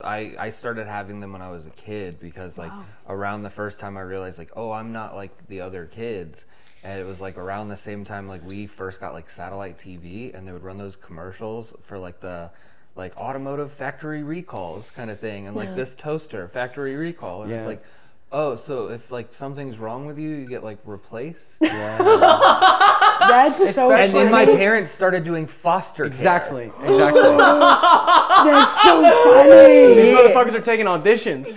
I started having them when I was a kid because like around the first time I realized like, oh, I'm not like the other kids. And it was like around the same time like we first got like satellite TV, and they would run those commercials for like the like automotive factory recalls kind of thing, and like this toaster factory recall, and it's like, oh, so if like something's wrong with you, you get like replaced. Yeah. That's so funny. And then my parents started doing foster care. Exactly. That's so funny. These motherfuckers are taking auditions.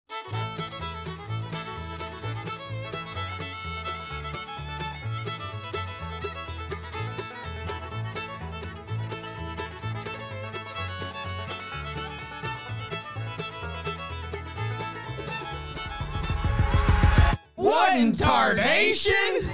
What in tarnation?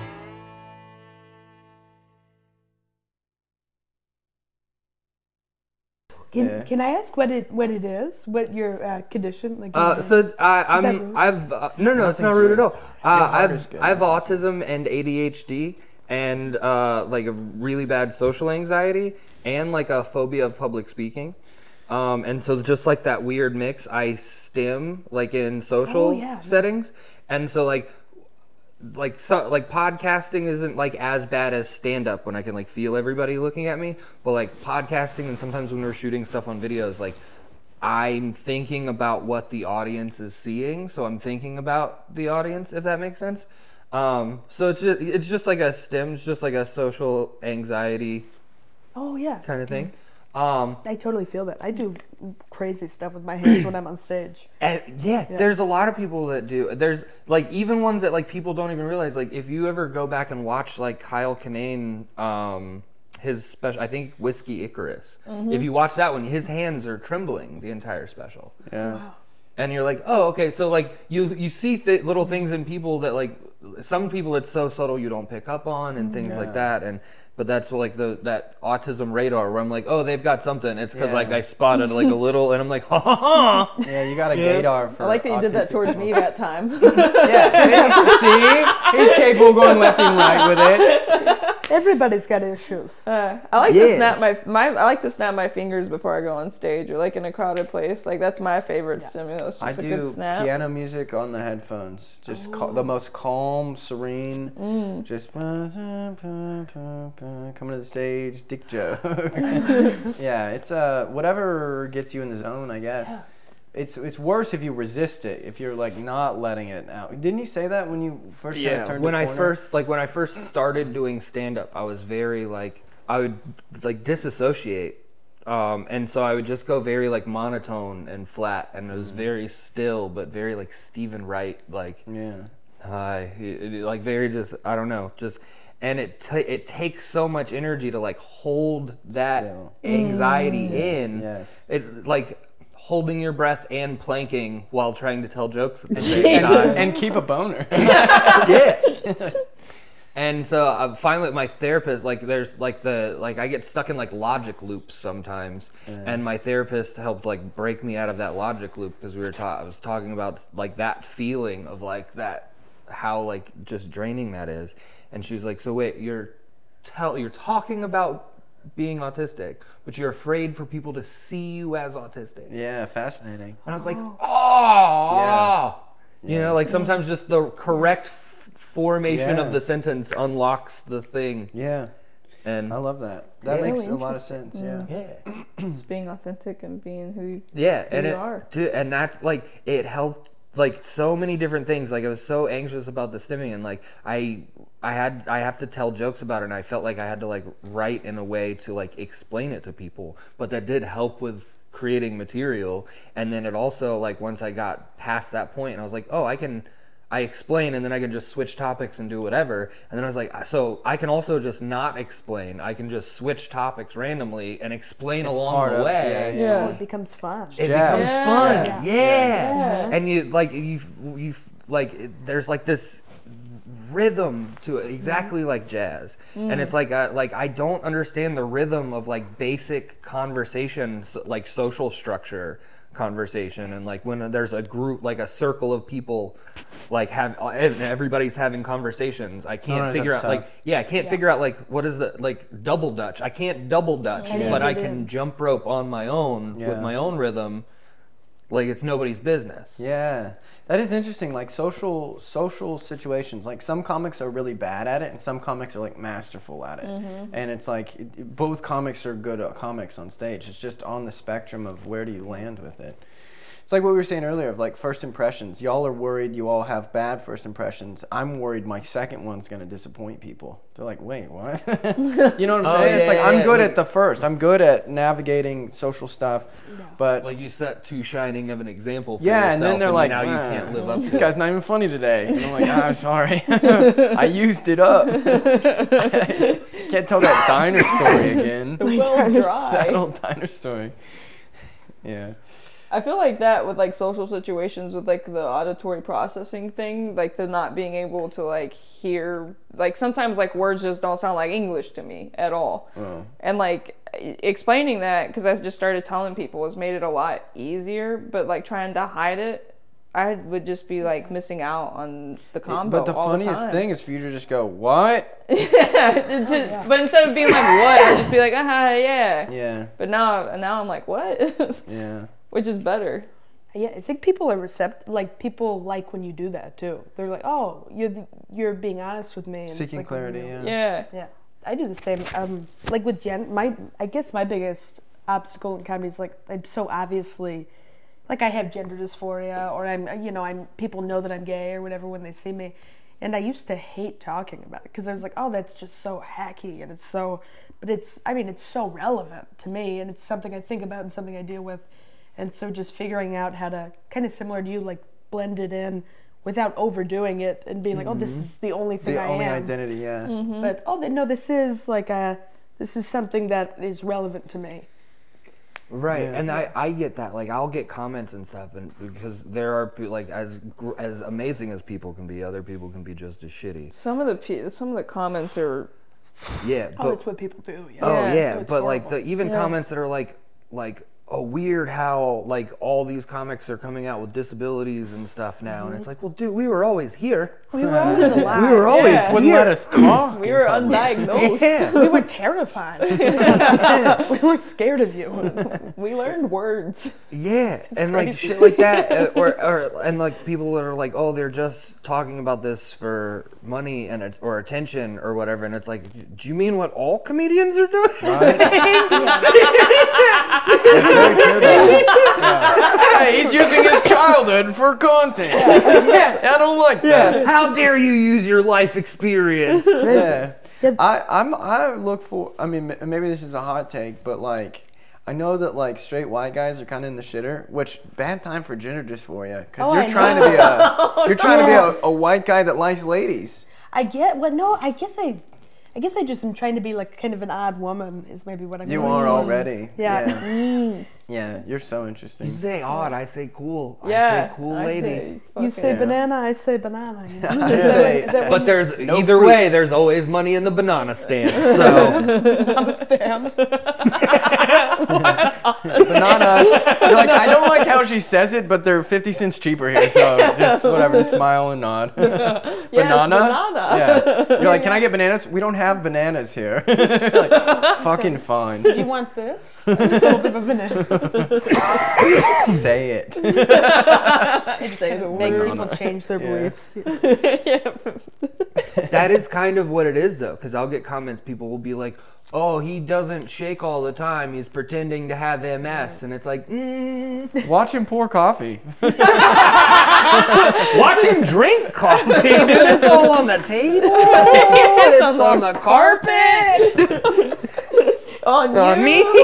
Can I ask what it is? What your condition? Like, So it's, no, it's not rude at all. I have autism and ADHD and like a really bad social anxiety and like a phobia of public speaking. And so just like that weird mix, I stim like in social settings, and so like podcasting isn't like as bad as stand-up when I can like feel everybody looking at me, but like podcasting and sometimes when we're shooting stuff on videos, like I'm thinking about what the audience is seeing, so I'm thinking about the audience, if that makes sense. So it's just like a stim, it's just like a social anxiety kind of thing. I totally feel that. I do crazy stuff with my hands when I'm on stage. There's a lot of people that do. There's like even ones that like people don't even realize. Like if you ever go back and watch like Kyle Kinane, his special, I think Whiskey Icarus. If you watch that one, his hands are trembling the entire special. Yeah. Wow. And you're like, oh, okay. So like you see little things in people that like some people it's so subtle you don't pick up on and things like that. But that's like that autism radar where I'm like, oh, they've got something. It's because like I spotted like a little, and I'm like, ha ha ha. Yeah, you got a gaydar for. I like that you did that towards me that time. See, he's capable of going left and right with it. Everybody's got issues. I like to snap I like to snap my fingers before I go on stage or like in a crowded place. Like that's my favorite stimulus. Just I a good do snap. piano music on the headphones. Just the most calm, serene. Just coming to the stage, dick joke. Yeah, it's whatever gets you in the zone, I guess. Yeah. It's worse if you resist it, if you're like not letting it out. Didn't you say that when you first turned when the corner? when I first started doing stand up, I was very like I would like disassociate. And so I would just go very like monotone and flat, and it was very still but very like Stephen Wright like hi, like very just I don't know, just and it takes so much energy to like hold that anxiety in. Yes. It like holding your breath and planking while trying to tell jokes at the same time. And keep a boner. And so finally my therapist, like there's like I get stuck in like logic loops sometimes, and my therapist helped like break me out of that logic loop because I was talking about like that feeling of like that, how like just draining that is. And she was like, so wait, you're talking about being autistic, but you're afraid for people to see you as autistic. Yeah, fascinating. And I was like, you know, like sometimes just the correct formation of the sentence unlocks the thing. Yeah. And I love that. That makes a lot of sense. Yeah. Just being authentic and being who you are. Dude, and that's like it helped like so many different things. Like I was so anxious about the stimming, and like I have to tell jokes about it, and I felt like I had to like write in a way to like explain it to people, but that did help with creating material. And then it also like once I got past that point and I was like, oh, I explain and then I can just switch topics and do whatever. And then I was like, so I can also just not explain. I can just switch topics randomly and explain along the way. Oh, it becomes fun. It becomes fun. Yeah. And you like there's like this rhythm to it, exactly like jazz. And it's like I don't understand the rhythm of like basic conversations, like social structure conversation, and like when there's a group, like a circle of people, like everybody's having conversations, I can't figure out tough. Figure out like what is the like double Dutch. I can't double Dutch, but I can jump rope on my own with my own rhythm. like it's nobody's business. Yeah, that is interesting. Like social situations. Like some comics are really bad at it, and some comics are like masterful at it. And it's like both comics are good at comics on stage. It's just on the spectrum of where do you land with it. It's like what we were saying earlier of like first impressions. Y'all are worried you all have bad first impressions. I'm worried my second one's going to disappoint people. They're like, wait, what? You know what I'm saying? It's like I'm good at the first. I'm good at navigating social stuff. But Like you set too shining of an example for yeah, yourself, and then they're like, now you can't live up this to guy's not even funny today. And I'm like, I'm sorry. I used it up. Can't tell that diner story again. The well's dry. That old diner story. Yeah. I feel like that with like social situations with like the auditory processing thing, like the not being able to like hear, like sometimes like words just don't sound like English to me at all. And like explaining that, because I just started telling people, has made it a lot easier, but like trying to hide it, I would just be like missing out on the combo. But the all funniest time. thing is for you to just go, what? But instead of being like what, I'd just be like, yeah. Yeah. But now I'm like, what? Yeah. Which is better. Yeah, I think people are receptive. Like people like when you do that too. They're like, "Oh, you're being honest with me." And it's Seeking like, clarity, you know, yeah. Yeah, I do the same. Like with I guess my biggest obstacle in comedy is like I'm so obviously, like I have gender dysphoria, or I'm people know that I'm gay or whatever when they see me, and I used to hate talking about it because I was like, oh, that's just so hacky, and it's so, but it's so relevant to me, and it's something I think about and something I deal with. And so just figuring out how to, kind of similar to you, like blend it in without overdoing it and being like, oh, this is the only thing I am. The only identity, yeah. But, no, this is something that is relevant to me. Right, Yeah. and I get that. Like, I'll get comments and stuff, and because there are like as amazing as people can be, other people can be just as shitty. Some of the comments are. Yeah, Oh, but that's what people do. Yeah. oh yeah, It's but like horrible. the even comments that are like oh, weird how like all these comics are coming out with disabilities and stuff now, and it's like, well, dude, we were always here. We were always alive. We were always Yeah. Wouldn't here. let us talk. We were undiagnosed. Yeah. We were terrified. We were scared of you. We learned words. Yeah, and like shit like that, and like people that are like, oh, they're just talking about this for money and or attention or whatever, and it's like, do you mean what all comedians are doing? That's very true, though. Yeah. Hey, he's using his childhood for content. I don't like that. How dare you use your life experience? Yeah. I look for, I mean, maybe this is a hot take, but like, I know that like straight white guys are kind of in the shitter, which bad time for gender dysphoria, because Oh, you're I trying know. to be a white guy that likes ladies. I guess I just am trying to be like kind of an odd woman is maybe what I'm You going are for. already. Yeah. Yeah, you're so You interesting. say odd, I say cool. Yeah. I say cool lady. You say Yeah. banana, I say banana. You know? I say, But there's No either fruit. way, there's always money in the banana stand. So bananas. You're like, I don't like how she says it, but they're 50 cents cheaper here, so just whatever, just smile and nod. Yes, Banana? banana. Yeah. You're like, can I get bananas? We don't have bananas here. Like, fucking fine. Do you want this? I just hold up a banana. Say it. Say the Make word. people change their Yeah. beliefs. that is kind of what it is, though, because I'll get comments. People will be like, "Oh, he doesn't shake all the time. He's pretending to have MS," and it's like, Watch him pour coffee. watch him drink coffee, dude. It's all on the table. It's on the carpet. On On you. me.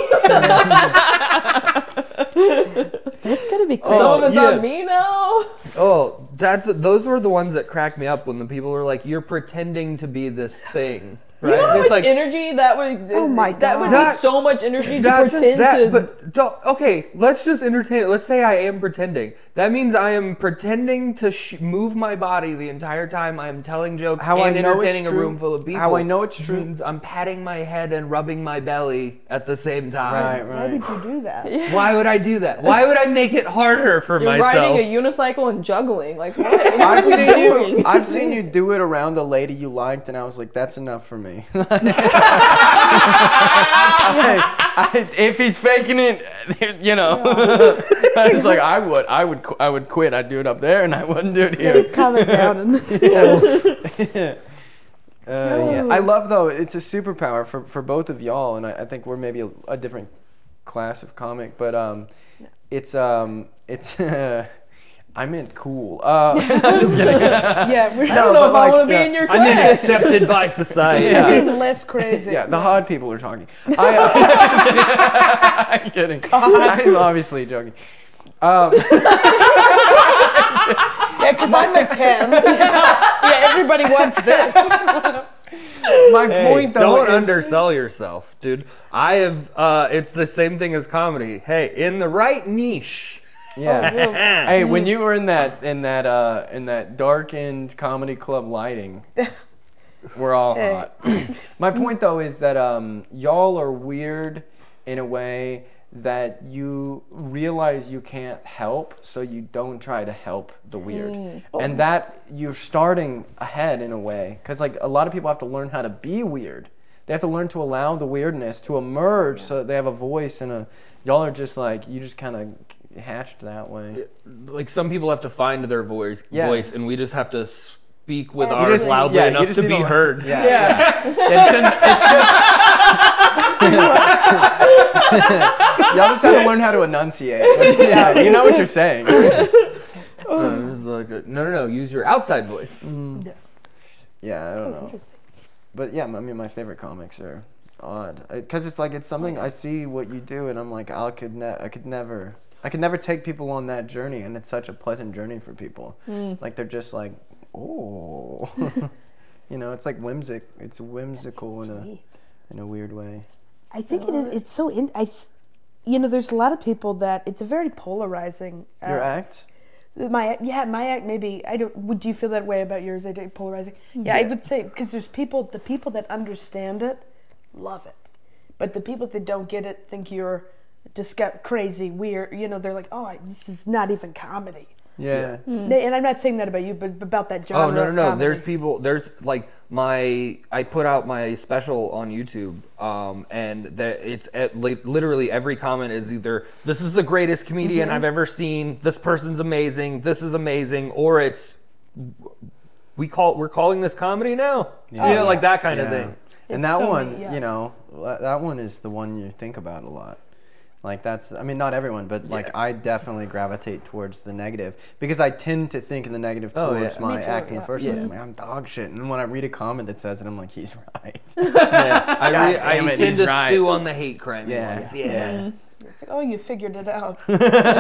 That's gonna be crazy. Some of it's yeah. on me now. Oh, those were the ones that cracked me up when the people were like, "You're pretending to be this thing." Right? You know how It's much energy that would. Oh my That would God. be so much energy to Not just pretend that, to. but okay, let's just entertain it. Let's say I am pretending. That means I am pretending to move my body the entire time I am telling jokes How I and know it's entertaining a true- room full of people. how I know it's which true- means I'm patting my head and rubbing my belly at the same time. Why did you do that? Why would I do that? Why would I make it harder for You're myself? riding a unicycle and juggling. Like what? I've What are you seen you. doing? I've seen you do it around a lady you liked, and I was like, "That's enough for me." me. If he's faking it, you know, it's like I would quit. I'd do it up there, and I wouldn't do it here. Comment down in this. Yeah. I love though. It's a superpower for both of y'all, and I think we're maybe a different class of comic, but it's I meant cool. I'm just kidding. Yeah, we're I don't know if I want to be in your class. I'm accepted by society. Yeah. getting less crazy. Yeah, the hard people are talking. I'm kidding. I'm obviously joking. Yeah, because I'm a 10. Yeah, everybody wants this. My point though Don't is, undersell yourself, dude. I have. It's the same thing as comedy. Hey, in the right niche. yeah. Hey, when you were in that darkened comedy club lighting, we're all hot. My point though is that y'all are weird in a way that you realize you can't help, so you don't try to help the weird, and that you're starting ahead in a way, because like a lot of people have to learn how to be weird. They have to learn to allow the weirdness to emerge, so that they have a voice and y'all are just like, you just kind of hatched that way. Like some people have to find their voice, and we just have to speak with You ours just- loudly you enough just to need be to- heard. Yeah. It's just y'all just have to learn how to enunciate. Yeah, you know what you're saying. So it's like no. Use your outside voice. Yeah, I don't know. Interesting. But yeah, I mean, my favorite comics are odd because it's like it's something I see what you do, and I'm like, I could never take people on that journey, and it's such a pleasant journey for people. Like they're just like, oh, you know, it's like whimsic. It's whimsical in a weird way. I think it is. It's so there's a lot of people that it's a very polarizing. Your act. My act maybe. I don't. Would you feel that way about yours? AJ, polarizing? Yeah, I would say because there's the people that understand it, love it, but the people that don't get it think you're just got crazy, weird. You know, they're like, oh, this is not even comedy. Yeah. And I'm not saying that about you, but about that genre. Oh no. of comedy. There's people. There's like I put out my special on YouTube, and it's literally every comment is either this is the greatest comedian I've ever seen, this person's amazing, this is amazing, or it's we're calling this comedy now. Yeah. You know, like that kind of thing. And It's that so one, neat, yeah. you know, that one is the one you think about a lot. Like that's, I mean, not everyone, but like I definitely gravitate towards the negative because I tend to think in the negative towards yeah. my Me too, act in the yeah. first place. I'm like, I'm dog shit. And when I read a comment that says it, I'm like, he's right. Yeah. I damn it, tend he's to right. stew on the hate crime. Yeah. ones. Yeah. It's like, oh, you figured it out. You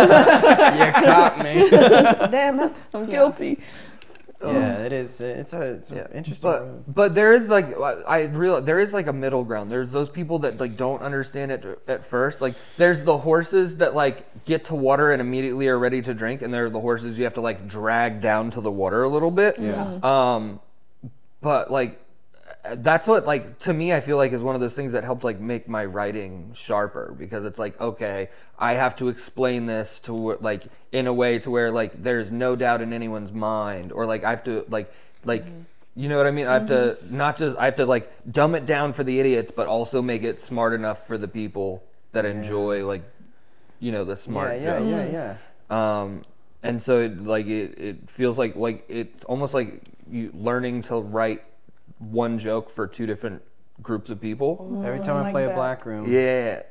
caught me. Damn it. I'm guilty. Yeah, it is. It's an interesting road. But there is like I realize there is like a middle ground. There's those people that like don't understand it at first. Like there's the horses that like get to water and immediately are ready to drink, and there are the horses you have to like drag down to the water a little bit. Yeah. But like that's what like to me I feel like is one of those things that helped like make my writing sharper, because it's like, okay, I have to explain this to like in a way to where like there's no doubt in anyone's mind, or like I have to like you know what I mean? I have to I have to like dumb it down for the idiots, but also make it smart enough for the people that enjoy like, you know, the smart jokes. Yeah. And so it feels like it's almost like you learning to write one joke for two different groups of people. Every time I like play that. a black room. Yeah.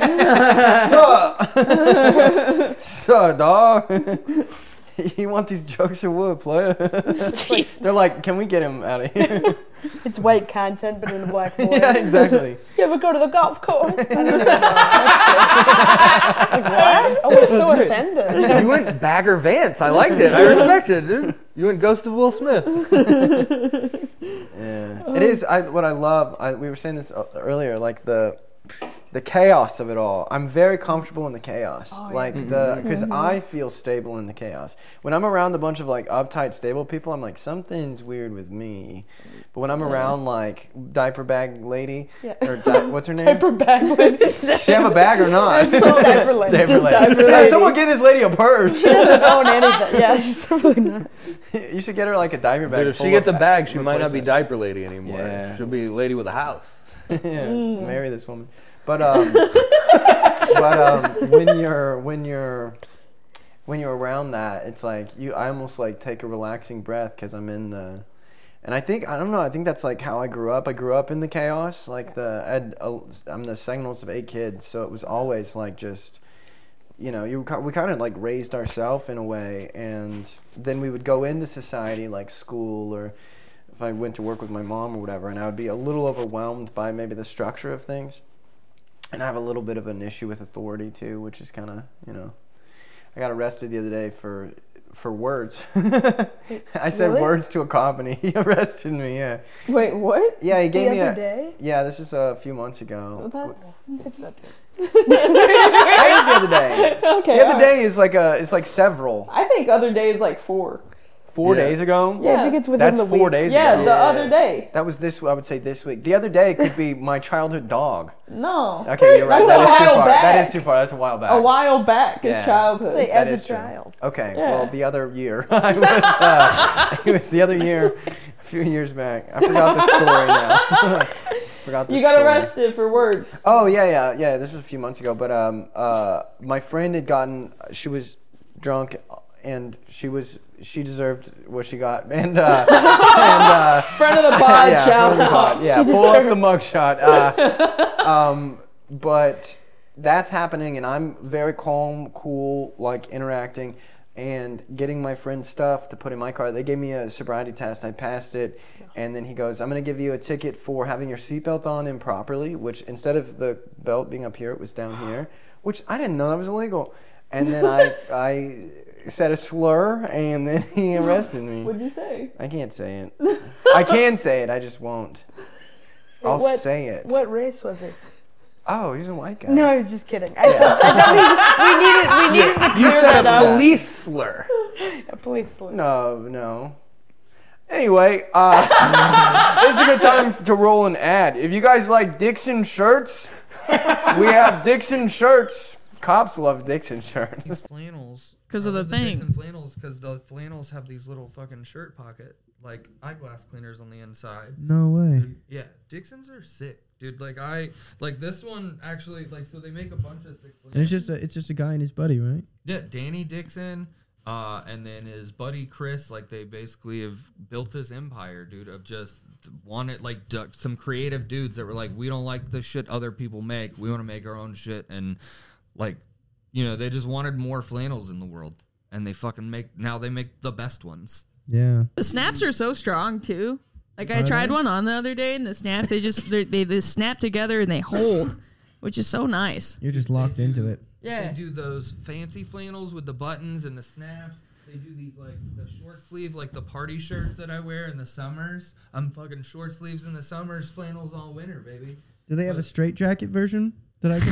Suh, dog. You want these jokes or what, player? They're like, can we get him out of here? It's white content, but in a black voice. Yeah, exactly. You ever go to the golf course? I don't know. Like, what? Oh, we're so offended. You went Bagger Vance. I liked it. I respect it, dude. You went Ghost of Will Smith. Yeah. It is what I love. We were saying this earlier, like the chaos of it all. I'm very comfortable in the chaos. Oh, like because I feel stable in the chaos. When I'm around a bunch of like uptight, stable people, I'm like, something's weird with me. But when I'm around like diaper bag lady, or what's her name? Diaper bag lady. Does she have a bag or not? Diaper lady. Diaper Just lady. diaper Yeah, lady. someone get this lady a purse. She doesn't own anything. Yeah, she's really not. You should get her like a diaper bag. Dude, if full she gets of a bag, she might not be replacement. diaper lady anymore. Yeah. She'll be lady with a house. Yeah, marry this woman. But when you're around that, it's like I almost like take a relaxing breath because I'm in the. And I think I think that's like how I grew up. I grew up in the chaos. Like I'm the second oldest of 8 kids, so it was always like just. We kind of like raised ourselves in a way, and then we would go into society like school, or if I went to work with my mom or whatever, and I would be a little overwhelmed by maybe the structure of things. And I have a little bit of an issue with authority too, which is kind of, I got arrested the other day for words. I said Really? words to a cop, and he arrested me. Yeah. Wait, what? Yeah, he gave me The other day? Yeah, this is a few months ago. It's not That is the other day. Okay. The other alright. day is like several. I think other day is like 4. 4 Yeah. days ago. Yeah, I think it's within That's the 4 week. days Yeah, ago. the other day. That was I would say this week. The other day could be my childhood dog. No. Okay, you're right. That's That a is too while far. That back. is too far. That's a while back. A while back is Yeah. childhood. Like, That as is a true. child. Okay, Yeah. well, the other year. It was the other year, a few years back. I forgot the story now. Forgot the You got story. arrested for words. Oh, yeah. This was a few months ago. But my friend she was drunk, and she deserved what she got. And Friend of the pod, yeah, shout from the out. pod. Yeah, She pull up deserved- the mugshot. But that's happening, and I'm very calm, cool, like interacting and getting my friend's stuff to put in my car. They gave me a sobriety test. I passed it, and then he goes, "I'm going to give you a ticket for having your seatbelt on improperly," which instead of the belt being up here, it was down here, which I didn't know that was illegal. And then I said a slur, and then he arrested me. What'd you say? I can't say it. I can say it. I just won't. I'll What- say it. What race was it? Oh, he's a white guy. No, I was just kidding. I thought we needed to You clear said that up. a police slur. A police slur. No. Anyway, this is a good time to roll an ad. If you guys like Dixon shirts, we have Dixon shirts. Cops love Dixon shirts. These flannels. 'Cause I of the love thing. Dixon flannels, because the flannels have these little fucking shirt pocket, like eyeglass cleaners on the inside. No way. Yeah, Dixons are sick, dude. Like this one actually, like, so they make a bunch of sick And it's flannels. just a guy and his buddy, right? Yeah, Danny Dixon, and then his buddy Chris. Like, they basically have built this empire, dude, of just wanted some creative dudes that were like, we don't like the shit other people make. We want to make our own shit, and like, they just wanted more flannels in the world, and they fucking make the best ones. Yeah. The snaps are so strong too. Like I Are tried they? one on the other day, and the snaps they snap together and they hold, which is so nice. You're just locked into it. Yeah. They do those fancy flannels with the buttons and the snaps. They do these like the short sleeve, like the party shirts that I wear in the summers. I'm fucking short sleeves in the summers, flannels all winter, baby. Do they have a straight jacket version that I can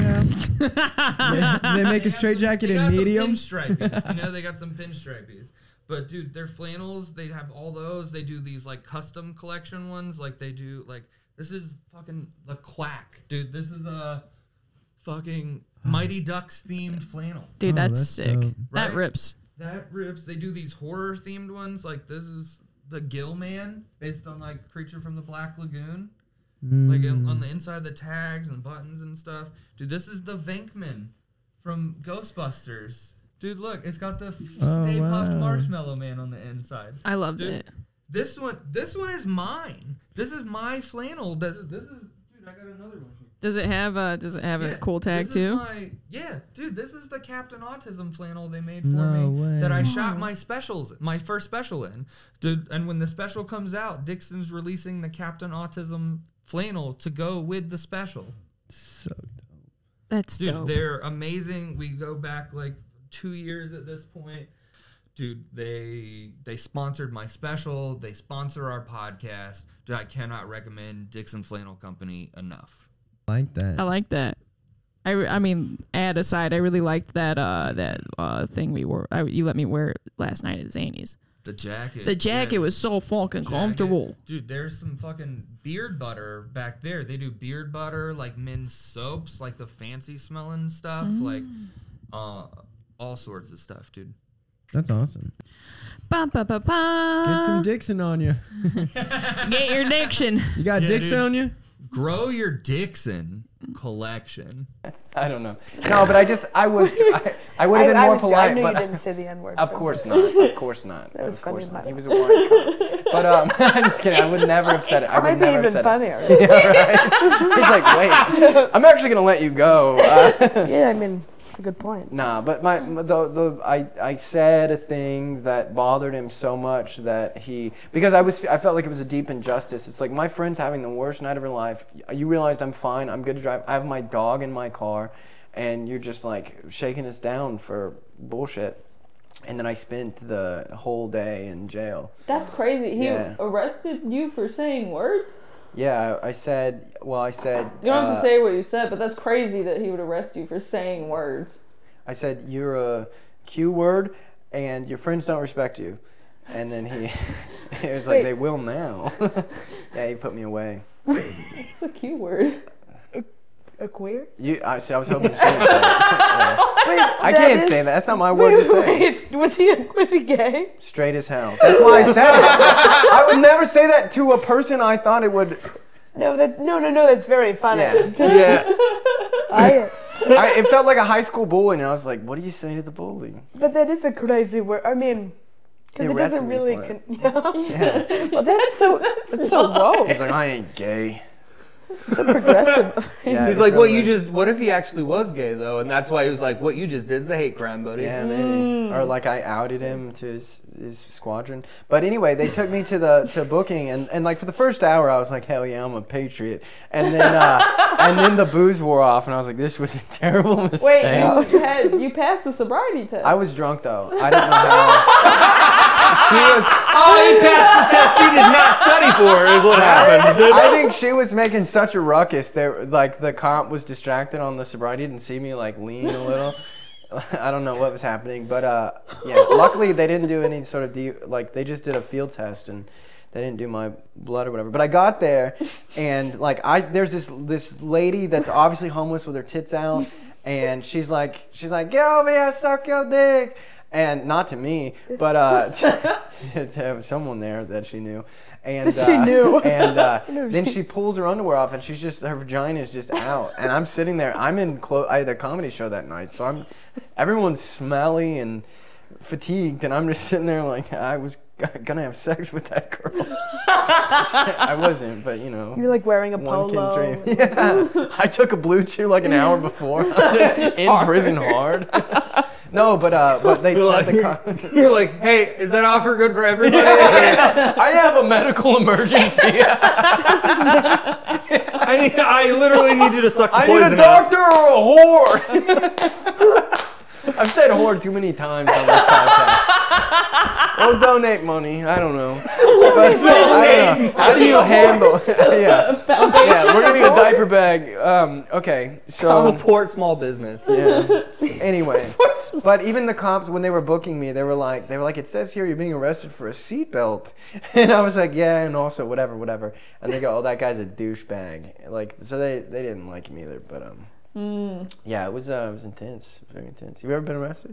have? Do they make a straight jacket They in got medium? some pinstripies, they got some pinstripies. But dude, their flannels, they have all those. They do these like custom collection ones. Like they do like, this is fucking the Quack, dude. This is a fucking Mighty Ducks themed flannel. Dude, Oh, that's that's sick. dope. That Right? rips. That rips. They do these horror themed ones. Like this is the Gill Man, based on like Creature from the Black Lagoon. Like on the inside of the tags and buttons and stuff. Dude, this is the Venkman from Ghostbusters. Dude, look, it's got the Stay Puft wow. Marshmallow Man on the inside. I loved Dude, it. This one is mine. This is my flannel. Dude, I got another one here. Does it have a Yeah, cool tag this is too? Dude, this is the Captain Autism flannel they made for No me that way. I shot my first special in. Dude, and when the special comes out, Dixon's releasing the Captain Autism flannel to go with the special. So That's Dude, dope. they're amazing. We go back like 2 years at this point. Dude, they sponsored my special. They sponsor our podcast. Dude, I cannot recommend Dixon Flannel Company enough. like that. I like that. I mean, ad aside, I really liked that thing we wore. You let me wear it last night at Zany's. The jacket. The jacket was so fucking comfortable. Dude, there's some fucking beard butter back there. They do beard butter, like men's soaps, like the fancy smelling stuff, like all sorts of stuff, dude. That's awesome. Bum, ba, ba, ba. Get some Dixon on you. Get your diction. You got Dixon dude. on you? Grow your Dixon collection. I don't know. No, but I would have been more polite. I knew but you didn't say the N word. Of course not. Of course not. That was of course funny. not. He was a white cunt. But I'm just kidding. I would never have said it. I would Might be never have even said funnier. it. Yeah, right. He's like, wait, I'm actually gonna let you go. Yeah, I mean, it's a good point. Nah, but I said a thing that bothered him so much that because I felt like it was a deep injustice. It's like my friend's having the worst night of her life. You realized I'm fine. I'm good to drive. I have my dog in my car, and you're just like shaking us down for bullshit. And then I spent the whole day in jail. That's crazy. He Yeah. arrested you for saying words? Yeah, I said. You don't have to say what you said, but that's crazy that he would arrest you for saying words. I said, you're a Q word, and your friends don't respect you. And then he was like, they will now. Yeah, he put me away. It's a Q word. A queer? I was hoping she would say it. Yeah. I can't say that. That's not my word to say. Was he gay? Straight as hell. That's why I said it. I would never say that to a person I thought it would. No, that's very funny. Yeah. Yeah. It felt like a high school bully, and I was like, what do you say to the bully? But that is a crazy word. I mean, because it doesn't really. Yeah. Well, that's so wrong. He's like, I ain't gay. So progressive. Yeah, He's it's like, really- what if he actually was gay though? And that's why he was like, what you just did is a hate crime, buddy. Yeah, maybe. Or like I outed him to his squadron. But anyway, they took me to booking, and like for the first hour I was like, hell yeah, I'm a patriot. And then the booze wore off, and I was like, this was a terrible mistake. Wait, you passed the sobriety test. I was drunk though. I don't know how. She was. Oh, he passed the test he did not study for is what happened. I think she was making such a ruckus. Like the cop was distracted on the sobriety, didn't see me like lean a little. I don't know what was happening, but yeah. Luckily, they didn't do any sort of they just did a field test and they didn't do my blood or whatever. But I got there, and like there's this lady that's obviously homeless with her tits out, and she's like, get over here, suck your dick. And not to me, but to have someone there that she knew. And She knew. And then she pulls her underwear off, and her vagina is just out. And I'm sitting there. I had a comedy show that night, so everyone's smelly and fatigued, and I'm just sitting there like I was gonna have sex with that girl. I wasn't, but you know. You're like wearing a one polo. can dream. Yeah, I took a blue chew like an hour before. Just in prison hard. No, but they said You're like, hey, is that offer good for everybody? I have a medical emergency. I literally need you to suck the I need poison a doctor or a whore. I've said whore too many times on this podcast. Or donate money. I don't know. But, I don't know. How do you handle? Yeah, we're getting a diaper bag. Okay, so Support small business. yeah. Anyway, but even the cops, when they were booking me, they were like, it says here you're being arrested for a seatbelt, and I was like, yeah, and also whatever, and they go, oh, that guy's a douchebag. Like, so they didn't like him either, but yeah, it was intense, very intense. You ever been arrested?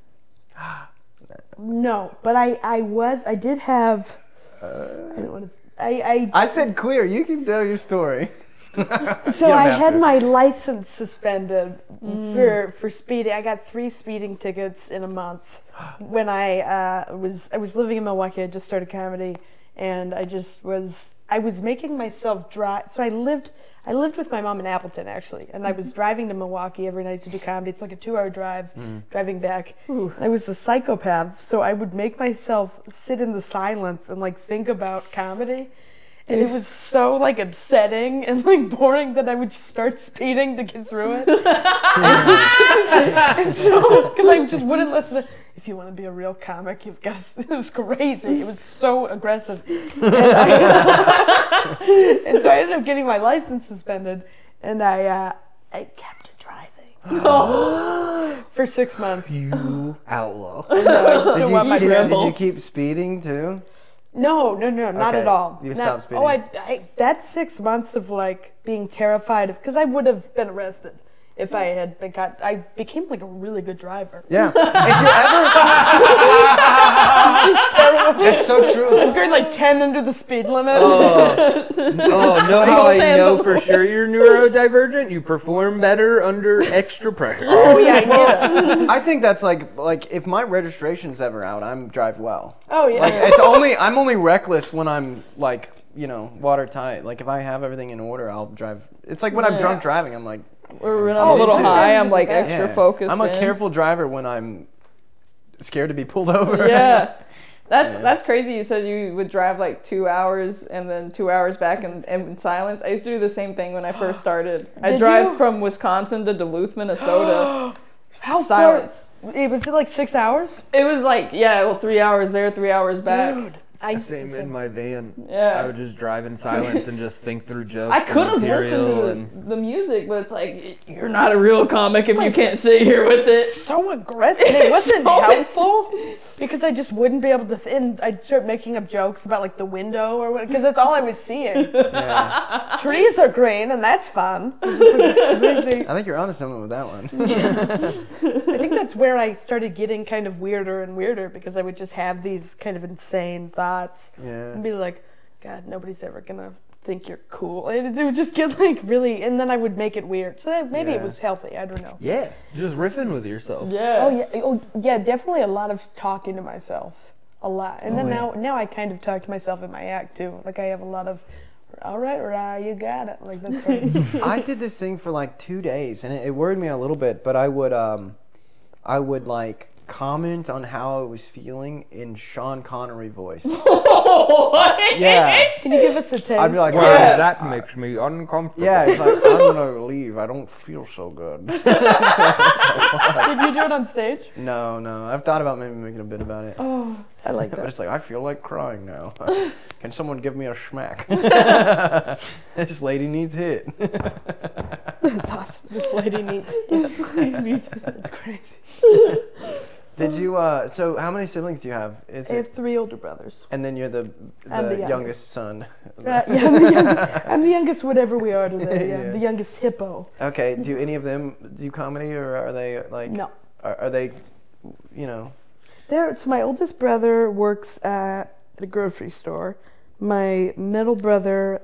No, but I did have. I don't want to. I said clear. You can tell your story. So I had my license suspended for speeding. I got 3 speeding tickets in a month when I was living in Milwaukee. I just started comedy, and I was making myself drive. So I lived with my mom in Appleton actually, and I was driving to Milwaukee every night to do comedy. It's like a 2-hour drive, driving back. I was a psychopath, so I would make myself sit in the silence and like think about comedy. And it was so like upsetting and like boring that I would just start speeding to get through it. And so, because I just wouldn't listen to, if you want to be a real comic, you've got to, it was crazy. It was so aggressive. And so I ended up getting my license suspended, and I kept driving. For 6 months. You outlaw. No, I just Did don't you, want my did grandpa. you keep speeding too? No, not Okay. at all. You Not- stopped speeding. Oh, that's 6 months of like being terrified of, because I would have been arrested if I had been caught. I became like a really good driver. Yeah. If you ever, It's terrible. it's so true. I'm going like 10 under the speed limit. Oh, know how I Stands know alone. for sure you're neurodivergent? You perform better under extra pressure. Oh yeah, I get it. I think that's like if my registration's ever out, I'm drive well. Oh yeah. Like I'm only reckless when I'm like, watertight. Like if I have everything in order, I'll drive. It's like when I'm drunk driving, I'm like, Or when I'm a little dude. high, I'm like Yeah. extra focused. I'm a in. careful driver when I'm scared to be pulled over. Yeah. That's crazy. You said you would drive like 2 hours and then 2 hours back in silence. I used to do the same thing when I first started. I Did drive you? from Wisconsin to Duluth, Minnesota. How silence. far? Was it like 6 hours? It was like 3 hours there, 3 hours back. Dude, I used to Same say- in my van. Yeah. I would just drive in silence and just think through jokes. I could have and material listened to the music, but it's like you're not a real comic if you can't sit here with it. so aggressive. And it wasn't So helpful because I just wouldn't be able to. And I'd start making up jokes about like the window or what, because that's all I was seeing. Yeah. Trees are green, and that's fun. It's crazy. I think you're onto something with that one. I think that's where I started getting kind of weirder and weirder because I would just have these kind of insane thoughts Yeah. and be like, God, nobody's ever gonna think you're cool. And it would just get like really, and then I would make it weird. So that maybe it Yeah. was healthy. I don't know. Yeah, just riffing with yourself. Yeah. Oh yeah, definitely a lot of talking to myself, a lot. And then yeah. now I kind of talk to myself in my act too. Like I have a lot of, all right, you got it. Like that's right. I did this thing for like 2 days, and it worried me a little bit. But I would like comment on how I was feeling in Sean Connery voice. Yeah. Can you give us a taste? I'd be like, Wow, "Yeah." that makes me uncomfortable. Yeah, it's like, I'm gonna leave. I don't feel so good. Did you do it on stage? No. I've thought about maybe making a bit about it. I like But that. it's like, I feel like crying now. Can someone give me a schmack? This lady needs hit. That's awesome. This lady needs. That's crazy. Did you, so how many siblings do you have? Is I it, have 3 older brothers. and then you're the I'm the youngest son. Yeah, I'm the youngest, whatever we are today. Yeah, Yeah. the youngest hippo. Okay, do any of them do comedy, or are they like, No. are they, So my oldest brother works at a grocery store. My middle brother,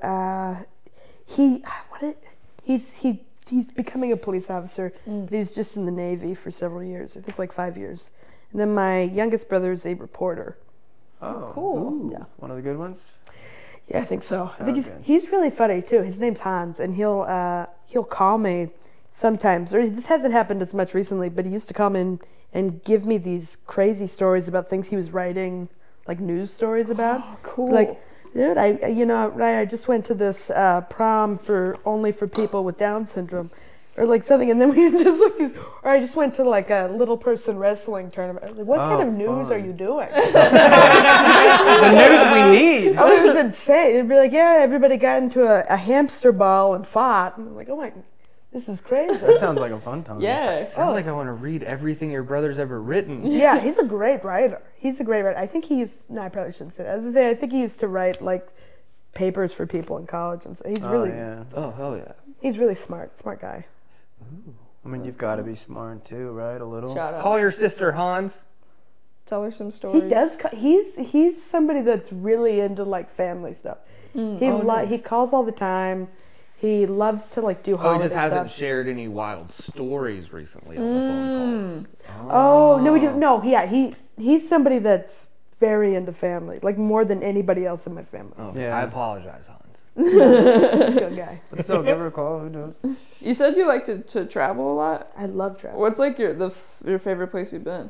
he's becoming a police officer, but he was just in the Navy for several years. I think like 5 years. And then my youngest brother is a reporter. oh, Cool. ooh, Yeah. one of the good ones? Yeah, I think so. I think Okay. he's really funny too. His name's Hans, and he'll call me sometimes. Or this hasn't happened as much recently, but he used to come in and give me these crazy stories about things he was writing, like news stories about. Cool. Like, dude, I just went to this prom only for people with Down syndrome, or like something, and then we just like these, or I just went to like a little person wrestling tournament. I was like, what kind of news are you doing? The news we need! Oh, it was insane. It'd be like, yeah, everybody got into a hamster ball and fought. And I'm like, oh my, this is crazy. That sounds like a fun time. Yeah. Sounds like I want to read everything your brother's ever written. Yeah, he's a great writer. I think I probably shouldn't say that. I was gonna say, I think he used to write like papers for people in college, and so he's really, yeah. Oh, hell yeah. he's really smart guy. I mean, you've got to be smart too, right? A little. Shout out. Call your sister Hans. Tell her some stories. He does. He's somebody that's really into like family stuff. He calls all the time. He loves to like do Oh, he holiday just hasn't stuff. shared any wild stories recently on the phone calls. Oh no, we do no. He's somebody that's very into family, like more than anybody else in my family. Oh, Yeah. I apologize, Hans. He's a good guy. But still, give her a call. Who knows? You said you like to travel a lot. I love travel. What's like your favorite place you've been?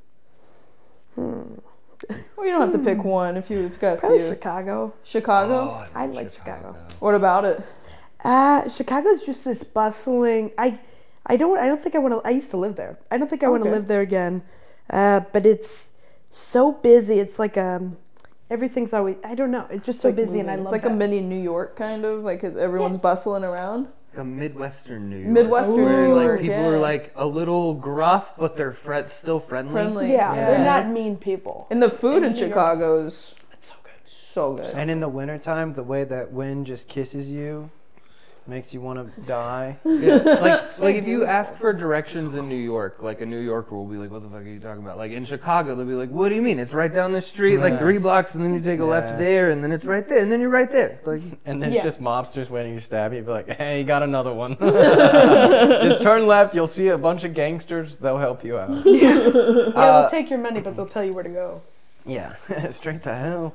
Well, you don't have to pick one if you've got a Probably few. Chicago. Chicago? I like Chicago. What about it? Chicago's just this bustling. I don't think I want to. I used to live there. I don't think I want to Okay. live there again. But it's so busy. It's like everything's always. I don't know. It's just so busy, and I love It's like that. a mini New York kind of, like everyone's bustling around. a Midwestern New York. Midwestern where, New like York, people yeah. are like a little gruff, but they're still friendly. Yeah, they're not mean people. And the food in New York Chicago is It's so good. so good. And in the wintertime, the way that wind just kisses you makes you want to die. Yeah, like if you ask for directions in New York, like a New Yorker will be like, "What the fuck are you talking about?" Like in Chicago, they'll be like, "What do you mean? It's right down the street, like 3 blocks, and then you take a left there, and then it's right there, and then you're right there." Like, And then it's just mobsters waiting to stab you. Be like, hey, you got another one. Just turn left. You'll see a bunch of gangsters. They'll help you out. Yeah, they'll take your money, but they'll tell you where to go. Yeah, straight to hell.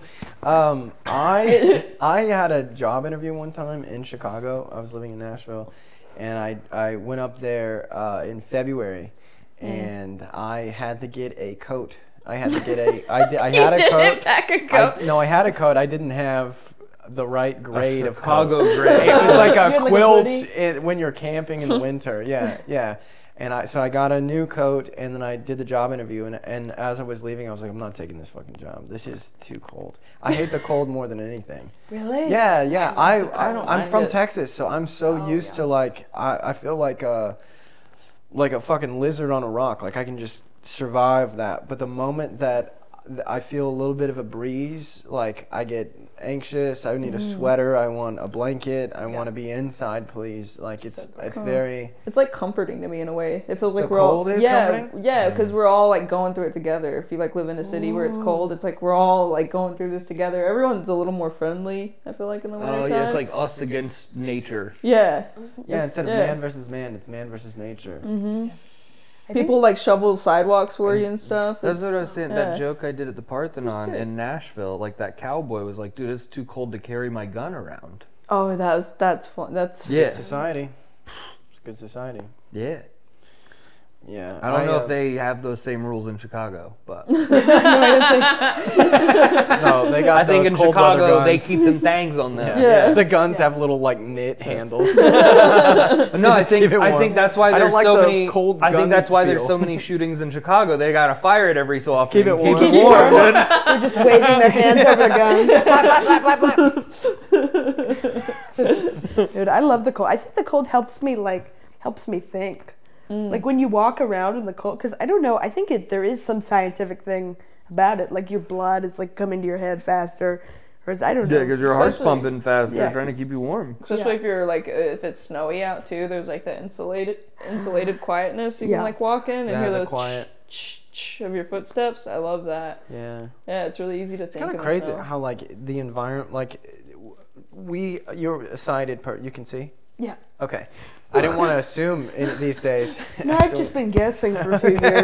I had a job interview one time in Chicago. I was living in Nashville, and I went up there in February, and I had to get a coat. I had to get I had a coat. Pack a coat. I had a coat. I didn't have the right grade of Chicago coat. grade. It was like You had a like a quilt hoodie? when you're camping in the winter. Yeah. And I got a new coat, and then I did the job interview, and as I was leaving, I was like, I'm not taking this fucking job. This is too cold. I hate the cold more than anything. Really? Yeah. don't I'm mind from it. Texas, so I'm so used to like I feel like a fucking lizard on a rock. Like I can just survive that. But the moment that I feel a little bit of a breeze, like I get anxious. I need a sweater. I want a blanket. I want to be inside, please. Like it's very. It's like comforting to me in a way. It feels like The we're all cold is comforting? yeah, because we're all like going through it together. If you like live in a city where it's cold, it's like we're all like going through this together. Everyone's a little more friendly. I feel like in the winter Oh time. yeah, it's like us against nature. yeah. Yeah, instead of Yeah. man versus man, it's man versus nature. People like shovel sidewalks for you and stuff. That's It's- what I was saying. yeah. That joke I did at the Parthenon sick. in Nashville, like that cowboy was like, "Dude, it's too cold to carry my gun around." Oh, that's fun. That's Yeah, Society. It's good society. yeah. Yeah. I don't know if they have those same rules in Chicago, but No, they got I think those in cold weather Chicago they guns. keep them things on them. Yeah. The guns have little like knit handles. No, I Just keep think it warm. that's why I there's don't like so the many. cold I think gun that's why there's feel. so many shootings in Chicago. They gotta fire it every so often. Keep it to warm. Keep it warm. dude. They're just waving their hands over the gun. Blap, blap, blap, blap. Dude, I love the cold. I think the cold helps me think. Like when you walk around in the cold, because I don't know, I think there is some scientific thing about it. Like your blood is like coming to your head faster, or I don't know. Yeah, because your heart's Especially- pumping faster, Yeah. trying to keep you warm. Especially Yeah. if you're like if it's snowy out too. There's like that insulated quietness. You Yeah. can like walk in and Yeah, hear the the quiet. of your footsteps. I love that. Yeah. Yeah, it's really easy to It's think. kind in of the crazy snow. how like the environment, like you're a sighted person. You can see. Yeah. Okay. I didn't want to assume these days. No, I've just been guessing for a few years.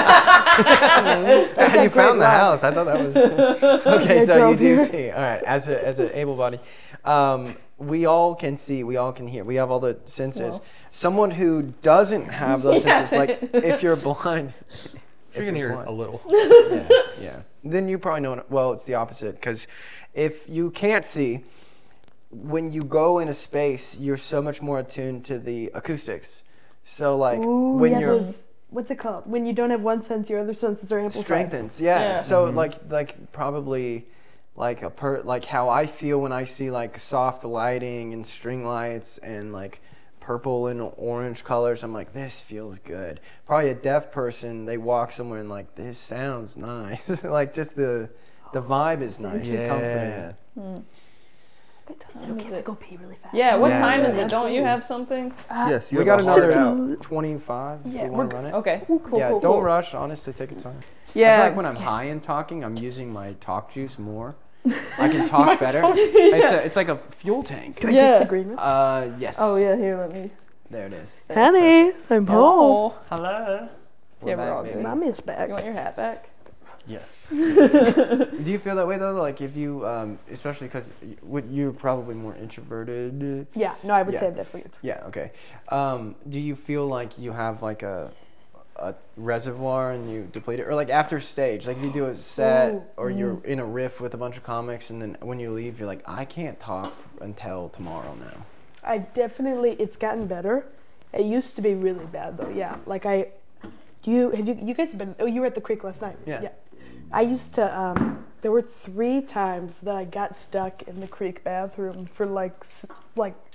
How you found the house? I thought that was okay. I So you drove do here. see. All right, as an able body, we all can see. We all can hear. We have all the senses. Someone who doesn't have those senses, like if you're blind, You can hear a little. yeah. Then you probably know. Well, it's the opposite because if you can't see, when you go in a space, you're so much more attuned to the acoustics. So like Ooh, when yeah, you're what's it called? When you don't have one sense, your other senses are amplified. strengthens, yeah. Yeah. So like probably like like how I feel when I see like soft lighting and string lights and like purple and orange colors. I'm like, this feels good. Probably a deaf person, they walk somewhere and like, this sounds nice. Like just the vibe is nice. Yeah. Comforting. What time Okay, is we it? go pee really fast. Yeah, what Yeah, time yeah. is it? Don't you have something? Yes, you We have got a hard another out. 25 if Yeah, you want to we're run it. Okay. Cool. Yeah, cool, don't cool. rush. Honestly, take your time. I Yeah. feel like when I'm high and talking, I'm using my talk juice more. I can talk better. It's like a fuel tank. Do I Yeah. taste the green one? Yes. Oh yeah, here let me. There it is. Honey, I'm home. Hello. Yeah, we're all good. Mommy is You want back. your hat back? Yes. Do you feel that way though? Like if you, especially because you're probably more introverted. Yeah, no, I would Yeah. say I'm definitely. Yeah. Okay. Do you feel like you have like a reservoir and you deplete it, or like after stage, like if you do a set Ooh, or you're in a riff with a bunch of comics, and then when you leave, you're like, I can't talk until tomorrow now. I definitely. It's gotten better. It used to be really bad though. Yeah, like have you guys been? Oh, you were at the creek last night. Yeah. I used to. There were 3 times that I got stuck in the creek bathroom for like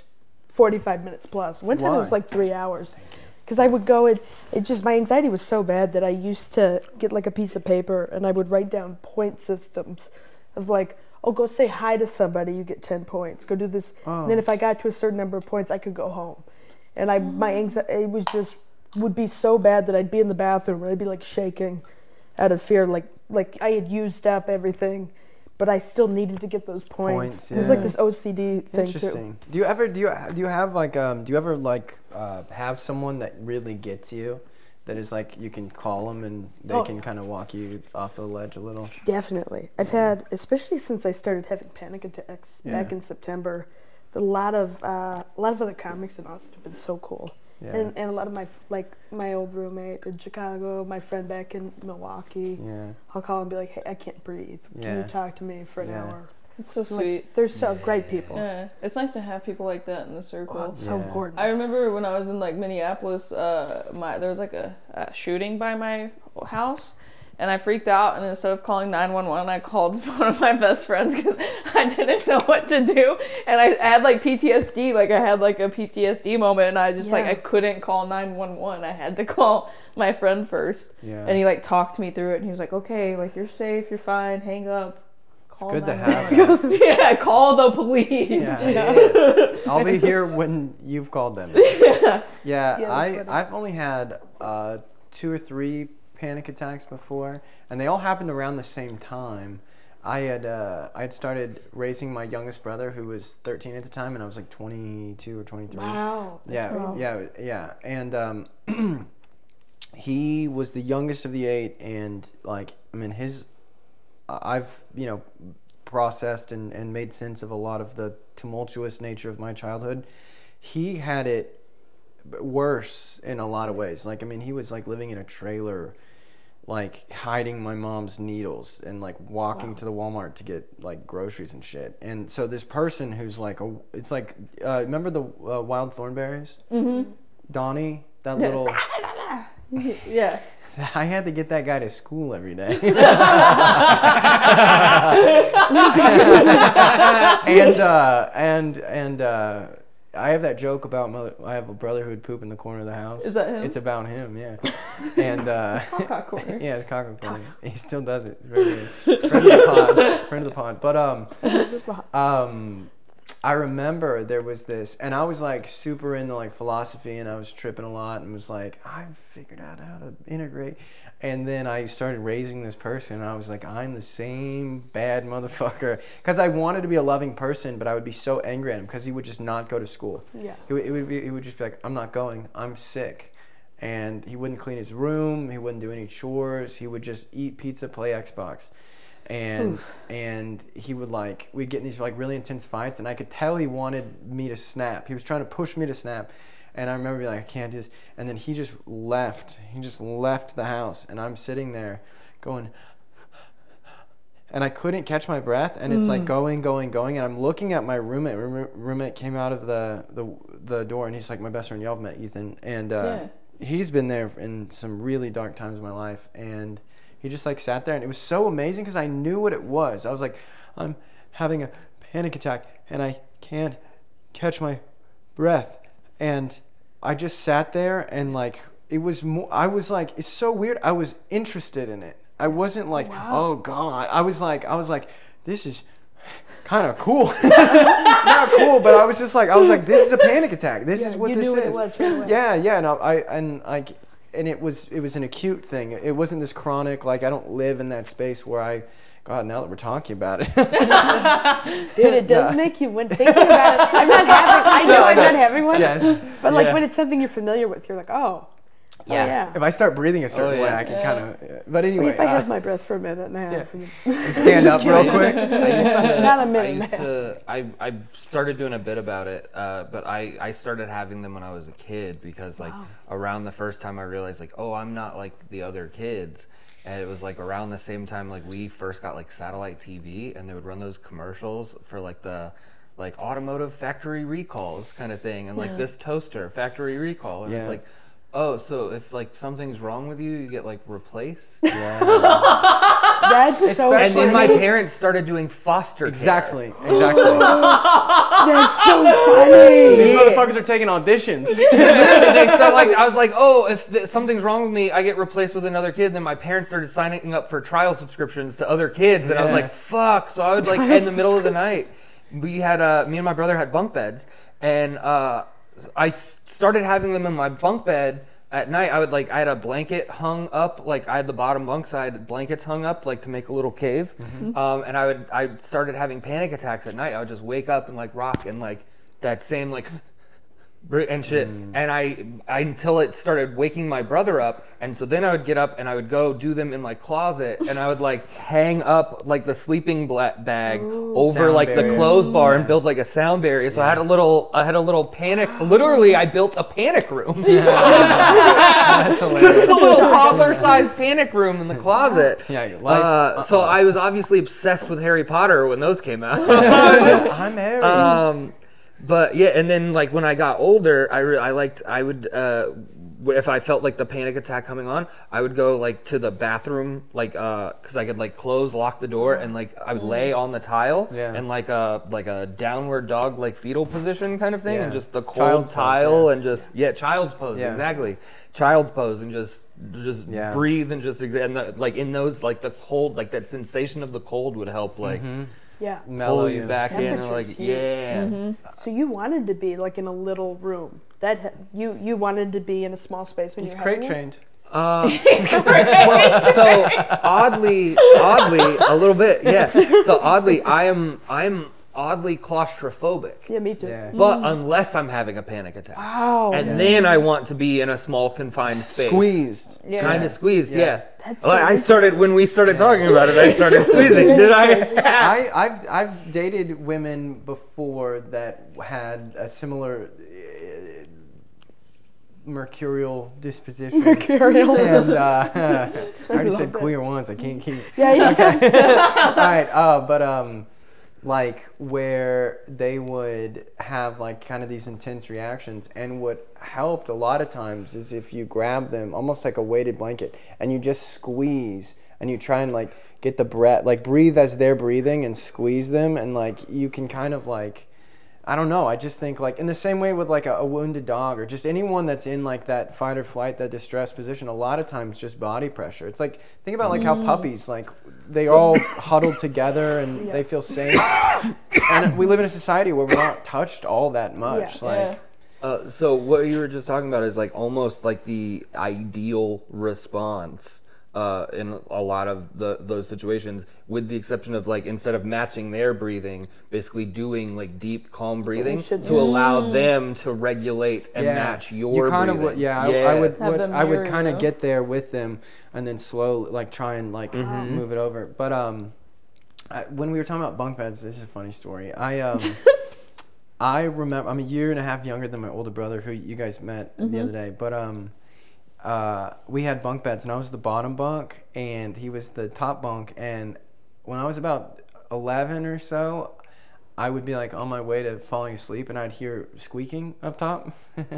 45 minutes plus. One time it was Why? like 3 hours. Because I would go and it just, my anxiety was so bad that I used to get like a piece of paper and I would write down point systems of like, oh, go say hi to somebody, you get 10 points. Go do this. And then if I got to a certain number of points, I could go home. And my anxiety, it was just, would be so bad that I'd be in the bathroom and I'd be like shaking out of fear, like I had used up everything, but I still needed to get those points. It was like this OCD thing Interesting. too. Do you have like do you ever like have someone that really gets you, that is like you can call them and they can kind of walk you off the ledge a little? Definitely. I've had, especially since I started having panic attacks back in September, a lot of other comics in Austin have been so cool. Yeah. And a lot of my old roommate in Chicago, my friend back in Milwaukee. Yeah. I'll call and be like, hey, I can't breathe. Can you talk to me for an hour? It's so Like, sweet. they're so great people. Yeah, it's nice to have people like that in the circle. Oh, it's so important. I remember when I was in like Minneapolis, there was like a shooting by my house, and I freaked out. And instead of calling 911, I called one of my best friends because I didn't know what to do, and I had like PTSD. Like I had like a PTSD moment, and I just like I couldn't call 911. I had to call my friend first, and he like talked me through it. And he was like, "Okay, like you're safe, you're fine. Hang up." It's good to have that. Yeah, call the police. Yeah. I'll be here when you've called them. Yeah, I've only had 2 or 3 panic attacks before, and they all happened around the same time. I had started raising my youngest brother, who was 13 at the time, and I was like 22 or 23. Wow. Yeah. And he was the youngest of the 8, and like, I mean, I've, processed and made sense of a lot of the tumultuous nature of my childhood. He had it worse in a lot of ways. Like, I mean, he was like living in a trailer, like hiding my mom's needles and like walking to the Walmart to get like groceries and shit. And so this person who's like, it's like, remember the wild thornberries? Mm-hmm. Donnie, that little... Yeah. I had to get that guy to school every day. and I have that joke about I have a brother who would poop in the corner of the house. Is that him? It's about him, yeah. And Caca corner. yeah, it's Caca corner. He still does it. It's very good. Friend of the pod. But I remember there was this, and I was like super into like philosophy, and I was tripping a lot, and was like, I've figured out how to integrate. And then I started raising this person, and I was like, I'm the same bad motherfucker, because I wanted to be a loving person, but I would be so angry at him because he would just not go to school. Yeah, he would just be like, I'm not going, I'm sick. And he wouldn't clean his room, he wouldn't do any chores, he would just eat pizza, play Xbox. And he would we'd get in these like really intense fights, and I could tell he wanted me to snap. He was trying to push me to snap, and I remember being like, I can't do this. And then he just left the house, and I'm sitting there going, and I couldn't catch my breath, and it's like going, and I'm looking at my roommate. Roommate came out of the door, and he's like my best friend. Y'all have met Ethan, and he's been there in some really dark times of my life, and he just like sat there, and it was so amazing because I knew what it was. I was like, I'm having a panic attack and I can't catch my breath. And I just sat there, and like, it was I was like, it's so weird. I was interested in it. I wasn't like, oh God. I was like, this is kind of cool. Not cool, but I was like, this is a panic attack. This is what this is. It was right away. Yeah. And it was an acute thing. It wasn't this chronic, like, I don't live in that space where God, now that we're talking about it. Dude, it does make you, when thinking about it, I'm not having one. Yes. But like when it's something you're familiar with, you're like, yeah. If I start breathing a certain way, I can kind of, but anyway. If I hold my breath for a minute and a half. Stand up real quick. Not a minute. I started doing a bit about it, but I started having them when I was a kid because around the first time I realized like, oh, I'm not like the other kids. And it was like around the same time like we first got like satellite TV, and they would run those commercials for like the like automotive factory recalls kind of thing, and like this toaster factory recall, and it's like, oh, so if like something's wrong with you, you get like replaced. Yeah. That's so And then my funny. parents started doing foster care. Exactly. That's so funny. These motherfuckers are taking auditions. They said, like, I was like, oh, if something's wrong with me, I get replaced with another kid. Then my parents started signing up for trial subscriptions to other kids, and I was Yeah. like, fuck. So I would like in the middle of the night, we had me and my brother had bunk beds, and I started having them in my bunk bed. At night, I had a blanket hung up, like I had the bottom bunk side blankets hung up, like to make a little cave. And I started having panic attacks at night. I would just wake up and like rock and like that same like and shit. And I until it started waking my brother up. And so then I would get up and I would go do them in my closet, and I would like hang up like the sleeping bag over Sound like the barrier. clothes bar and build like a sound barrier. So I had a little panic. Literally, I built a panic room. That's hilarious. Just a little toddler-sized panic room in the closet. Yeah, your life. So I was obviously obsessed with Harry Potter when those came out. I'm Harry. But yeah, and then like when I got older, I would if I felt like the panic attack coming on, I would go like to the bathroom, like because I could like lock the door, and like I would lay on the tile, Yeah. and like a downward dog like fetal position kind of thing, and Yeah. just the cold Child's pose, tile, yeah. and just child's pose, Yeah. exactly, child's pose, and just Yeah. breathe and just and like in those like the cold, like that sensation of the cold would help like Yeah. Mellow pull you back in, and like Temperature's huge. yeah. So you wanted to be like in a little room. You wanted to be in a small space when He's you were having crate it? trained. Well, so oddly, a little bit, yeah. So oddly, I'm oddly claustrophobic. Yeah, me too. Yeah. But unless I'm having a panic attack, Wow. and then I want to be in a small confined space, Squeezed. Yeah. kind of squeezed, yeah. That's Well, so I started when we started talking about it. I started squeezing. Did I? I've dated women before that had a similar mercurial disposition. Mercurial. And I already said queer once. I can't keep. Yeah. All right. But like where they would have like kind of these intense reactions, and what helped a lot of times is if you grab them almost like a weighted blanket and you just squeeze and you try and like get the breath, like breathe as they're breathing and squeeze them, and like you can kind of like, I don't know, I just think like in the same way with like a wounded dog or just anyone that's in like that fight or flight, that distress position, a lot of times just body pressure. It's like, think about like how puppies, like they all huddled together and they feel safe. And we live in a society where we're not touched all that much. Yeah. Like, So what you were just talking about is like almost like the ideal response in a lot of those situations, with the exception of like instead of matching their breathing, basically doing like deep, calm breathing should to do. allow them to regulate and match your you kind breathing. of, I would Have them I would mirror kind of you. get there with them and then slowly like try and like move it over. But when we were talking about bunk beds, this is a funny story. I remember I'm a year and a half younger than my older brother, who you guys met the other day. But we had bunk beds, and I was the bottom bunk, and he was the top bunk. And when I was about 11 or so, I would be like on my way to falling asleep, and I'd hear squeaking up top.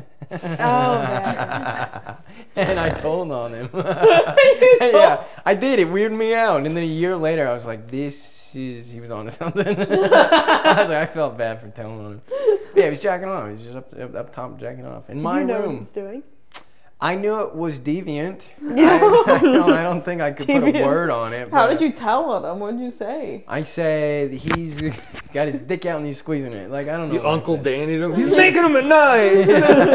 Yeah. And I told on him. Yeah, I did. It weirded me out. And then a year later, I was like, he was on to something. I was like, I felt bad for telling on him. Yeah, he was jacking off. He was just up top jacking off in my Did you know what room. he was doing? I knew it was deviant. I don't think I could put a Deviant. word on it. How but did you tell on him? What did you say? I said he's got his dick out and he's squeezing it. Like, I don't know. You what I Uncle said. Danny, he's making them at night.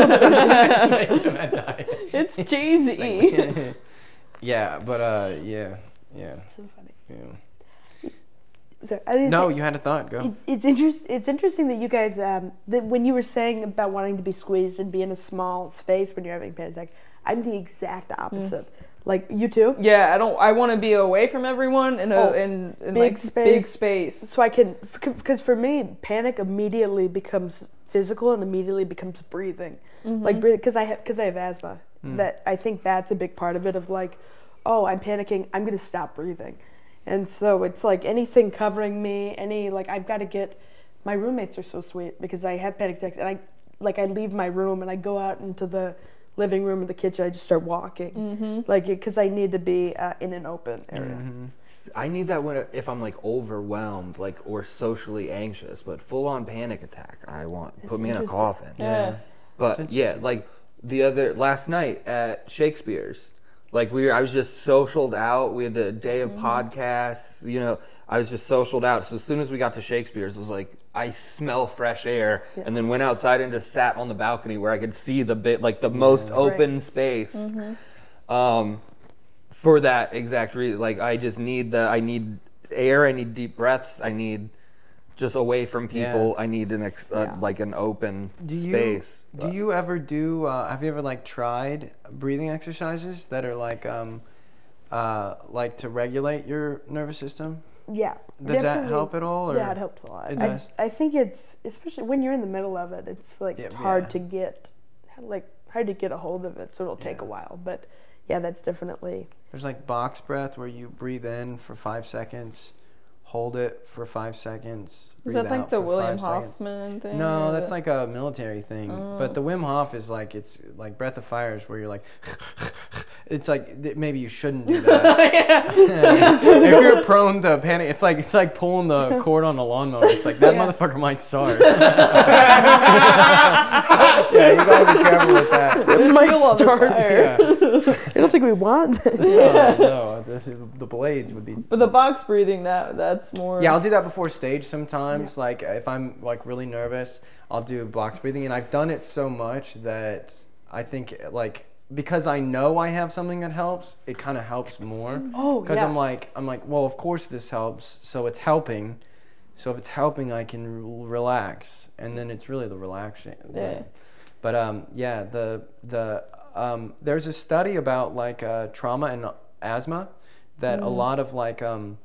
It's cheesy. Yeah, but yeah. So funny. Yeah. So, I think No, you had a thought. Go. It's interesting that you guys that when you were saying about wanting to be squeezed and be in a small space when you're having a panic attack, I'm the exact opposite. Like you too. Yeah, I want to be away from everyone in Oh, in big like space. big space. So I can, because for me, panic immediately becomes physical and immediately becomes breathing. Like because I have asthma. That I think that's a big part of it. Of like, oh, I'm panicking. I'm gonna stop breathing. And so it's like anything covering me, I've got to get, my roommates are so sweet because I have panic attacks and I leave my room and I go out into the living room or the kitchen. I just start walking, because I need to be in an open area. I need that if I'm like overwhelmed, like or socially anxious, but full on panic attack. Put me in a coffin. Yeah. But yeah, like last night at Shakespeare's, like I was just socialed out. We had a day of podcasts, you know, I was just socialed out. So as soon as we got to Shakespeare's, it was like, I smell fresh air, and then went outside and just sat on the balcony where I could see the most open space. For that exact reason, like I just need I need air, I need deep breaths, I need just away from people. I need like an open space. Do you ever do? Have you ever like tried breathing exercises that are like to regulate your nervous system? Yeah. Does that help at all? Or? Yeah, it helps a lot. It does. I think it's, especially when you're in the middle of it, it's like it's hard to get a hold of it. So it'll take a while, but yeah, that's definitely. There's like box breath where you breathe in for 5 seconds, hold it for 5 seconds. Is that like the William 5 seconds. Hoffman thing? No, that's like a military thing. But the Wim Hof is like, it's like Breath of Fire is where you're like, it's like maybe you shouldn't do that. If you're prone to panic, it's like pulling the cord on a lawnmower. It's like that motherfucker might start. Yeah, you gotta be careful with that. It might start. Yeah. I don't think we want that. No, the blades would be. But the box breathing, that's more. Yeah, I'll do that before stage sometimes. Like if I'm like really nervous, I'll do box breathing, and I've done it so much that I think like because I know I have something that helps, it kind of helps more. Oh, because yeah. I'm like, well, of course this helps, so it's helping. So if it's helping, I can relax, and then it's really the relaxing. Yeah. But there's a study about like trauma and asthma that a lot of like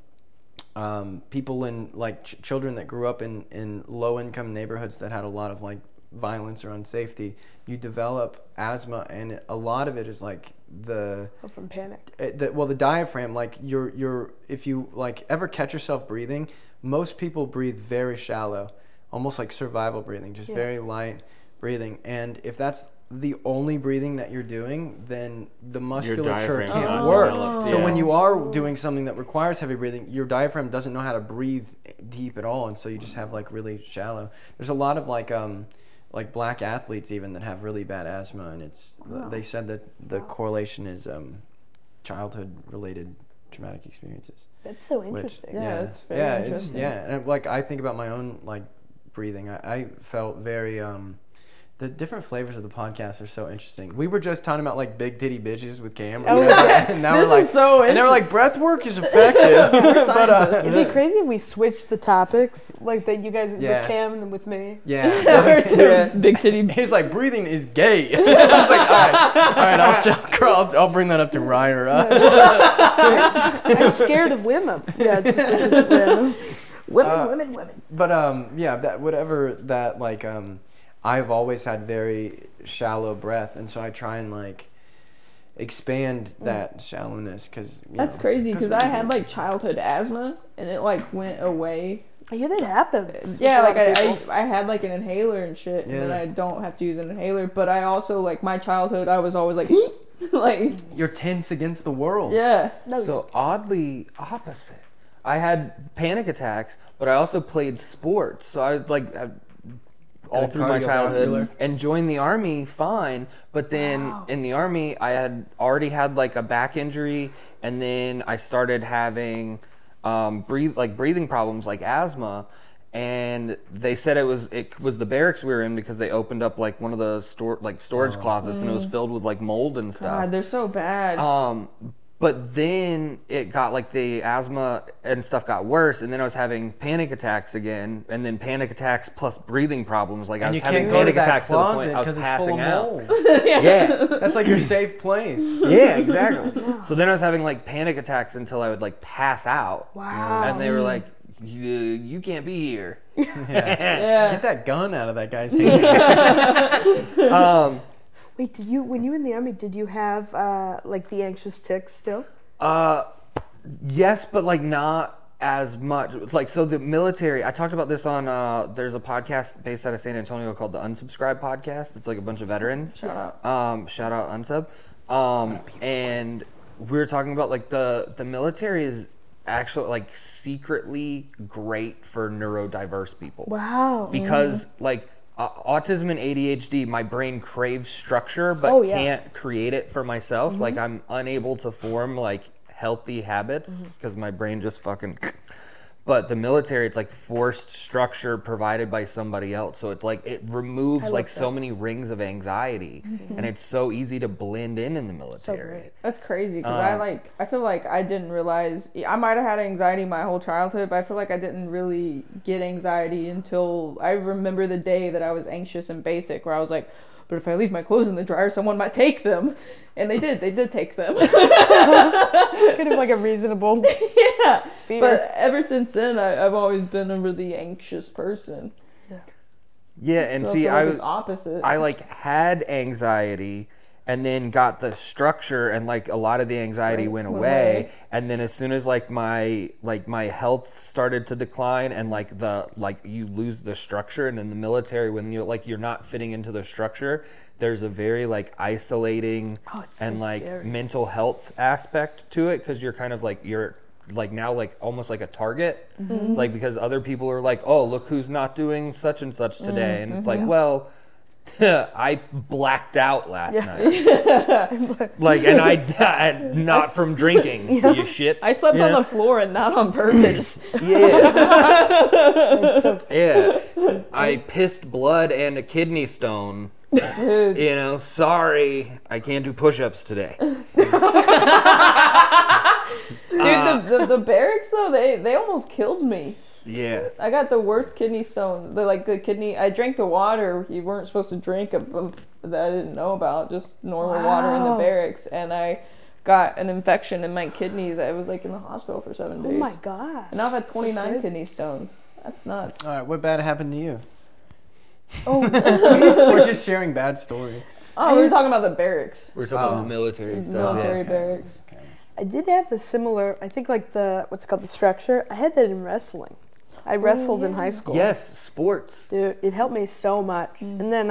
people in like children that grew up in low income neighborhoods that had a lot of like violence or unsafety, you develop asthma, and a lot of it is like from panic. The diaphragm, like if you like ever catch yourself breathing, most people breathe very shallow, almost like survival breathing, just very light breathing. And if that's the only breathing that you're doing, then the musculature can't work. So when you are doing something that requires heavy breathing, your diaphragm doesn't know how to breathe deep at all, and so you just have like really shallow. There's a lot of like black athletes even that have really bad asthma, and they said that the correlation is childhood related traumatic experiences. That's so interesting. That's very interesting. And like I think about my own like breathing. I felt very the different flavors of the podcast are so interesting. We were just talking about like big titty bitches with Cam. And now This we're like, is so and they were like, breath work is effective. Scientists. It'd be crazy if we switched the topics, like that you guys with Cam and with me. Yeah. Big titty. He's like, breathing is gay. I was like, all right, I'll bring that up to Ryder. I'm scared of women. Yeah, it's just random. Women. But that like I've always had very shallow breath, and so I try and like expand that shallowness because That's crazy because I had like childhood asthma and it like went away. Yeah, that happens. Yeah, like I had like an inhaler and shit, and then I don't have to use an inhaler. But I also like my childhood, I was always like, like you're tense against the world. Yeah. So oddly opposite. I had panic attacks, but I also played sports. So I like all through my childhood and joined the Army fine. But then in the Army, I had already had like a back injury, and then I started having breathing problems like asthma. And they said it was the barracks we were in because they opened up like one of the storage closets and it was filled with like mold and stuff. God, they're so bad. But then it got like the asthma and stuff got worse, and then I was having panic attacks again, and then panic attacks plus breathing problems. Like I was having panic attacks to the point I was passing out. Yeah, that's like your safe place. Yeah, exactly. So then I was having like panic attacks until I would like pass out. Wow. And they were like, "You can't be here." Get that gun out of that guy's hand. Wait, when you were in the Army, did you have like the anxious tics still? Yes, but like not as much. Like, so the military, I talked about this on, there's a podcast based out of San Antonio called the Unsubscribe Podcast. It's like a bunch of veterans. Shout out. Shout out Unsub. And we were talking about like the military is actually like secretly great for neurodiverse people. Wow. Because like autism and ADHD, my brain craves structure but can't create it for myself. Like I'm unable to form like healthy habits because my brain just fucking. But the military, it's like forced structure provided by somebody else. So it's like it removes like so many rings of anxiety, and it's so easy to blend in the military. That's crazy because I feel like I didn't realize I might have had anxiety my whole childhood, but I feel like I didn't really get anxiety until I remember the day that I was anxious in basic, where I was like, but if I leave my clothes in the dryer, someone might take them. And they did take them. It's kind of like a reasonable fear. But ever since then, I've always been a really anxious person. Yeah, and So see, I I feel like was it's opposite. I like had anxiety and then got the structure, and like a lot of the anxiety went away. And then as soon as like my health started to decline, and like you lose the structure, and in the military when you're not fitting into the structure, there's a very like isolating and like scary. mental health aspect to it, because you're kind of like you're like now like almost like a target, like because other people are like, oh, look who's not doing such and such today, and it's like, well, I blacked out last night, like, and I not from drinking, you shits. I slept on the floor and not on purpose. Yeah, I pissed blood and a kidney stone. You know, sorry, I can't do push-ups today. Dude, the barracks though, they almost killed me. Yeah. I got the worst kidney stone. I drank the water you weren't supposed to drink that I didn't know about, just normal water in the barracks, and I got an infection in my kidneys. I was like in the hospital for 7 days. Oh my god. And now I've had 29 kidney stones. That's nuts. All right, what bad happened to you? Oh, We're just sharing bad stories. Oh, we were talking about the barracks. We're talking about the military stuff. Military barracks. I did have a similar, I think like the structure. I had that in wrestling. I wrestled in high school. Yes, sports. Dude, it helped me so much. And then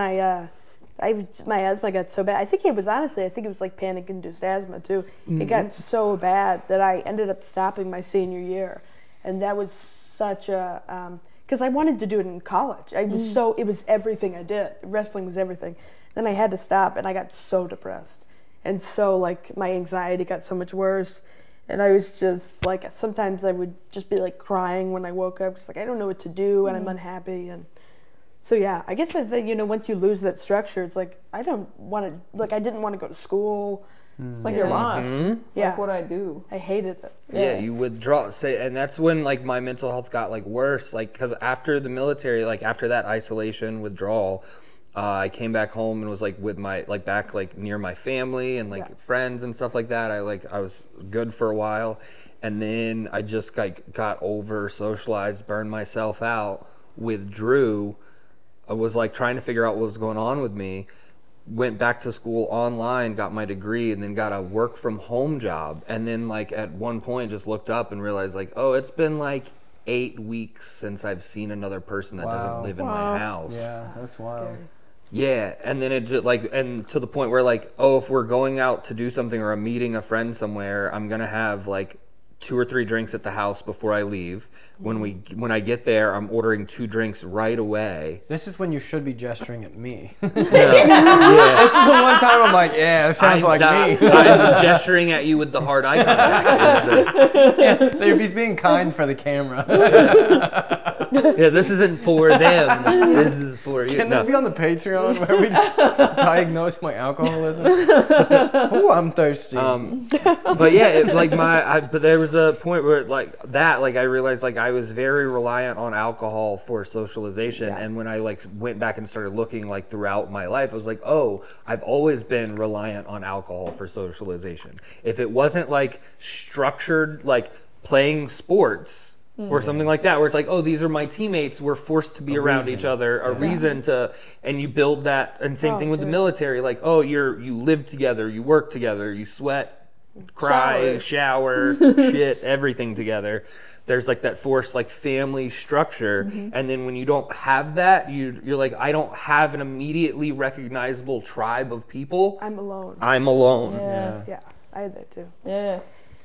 my asthma got so bad. I think it was like panic-induced asthma too. It got so bad that I ended up stopping my senior year. And that was such a, because I wanted to do it in college. It was everything I did. Wrestling was everything. Then I had to stop, and I got so depressed. And so, like, my anxiety got so much worse. And I was just, like, sometimes I would just be, like, crying when I woke up. Just, like, I don't know what to do, and I'm unhappy. And so, yeah, I guess that, once you lose that structure, it's like, I don't want to, like, I didn't want to go to school. It's like you're lost. Yeah. Like what I do. I hated it. Yeah, you withdraw. And that's when like my mental health got like worse. Like, because after the military, like after that isolation withdrawal, I came back home and was like with my back like near my family and like friends and stuff like that. I was good for a while, and then I just like got over socialized, burned myself out, withdrew. I was like trying to figure out what was going on with me. Went back to school online, got my degree, and then got a work from home job. And then like at one point just looked up and realized like, oh, it's been like 8 weeks since I've seen another person that doesn't live in my house. Yeah, that's wild. Scary. Yeah, and then it just like, and to the point where like, oh, if we're going out to do something or I'm meeting a friend somewhere, I'm gonna have like 2 or 3 drinks at the house before I leave. When I get there, I'm ordering 2 drinks right away. This is when you should be gesturing at me. Yeah. This is the one time I'm like, yeah, it sounds like me. I'm gesturing at you with the hard eye contact. He's being kind for the camera. Yeah, this isn't for them. This is for you. Can this be on the Patreon where we diagnose my alcoholism? Oh, I'm thirsty. But yeah, but there was a point where I realized like I was very reliant on alcohol for socialization, and when I like went back and started looking like throughout my life, I was like, oh, I've always been reliant on alcohol for socialization. If it wasn't like structured, like playing sports or something like that, where it's like, oh, these are my teammates, we're forced to be around each other, a reason to, and you build that. And same thing with the military, like, oh, you live together, you work together, you sweat, cry, shower shit, everything together. There's like that forced like family structure, and then when you don't have that, you're like, I don't have an immediately recognizable tribe of people. I'm alone. I'm alone. Yeah. Yeah, I had that too. Yeah.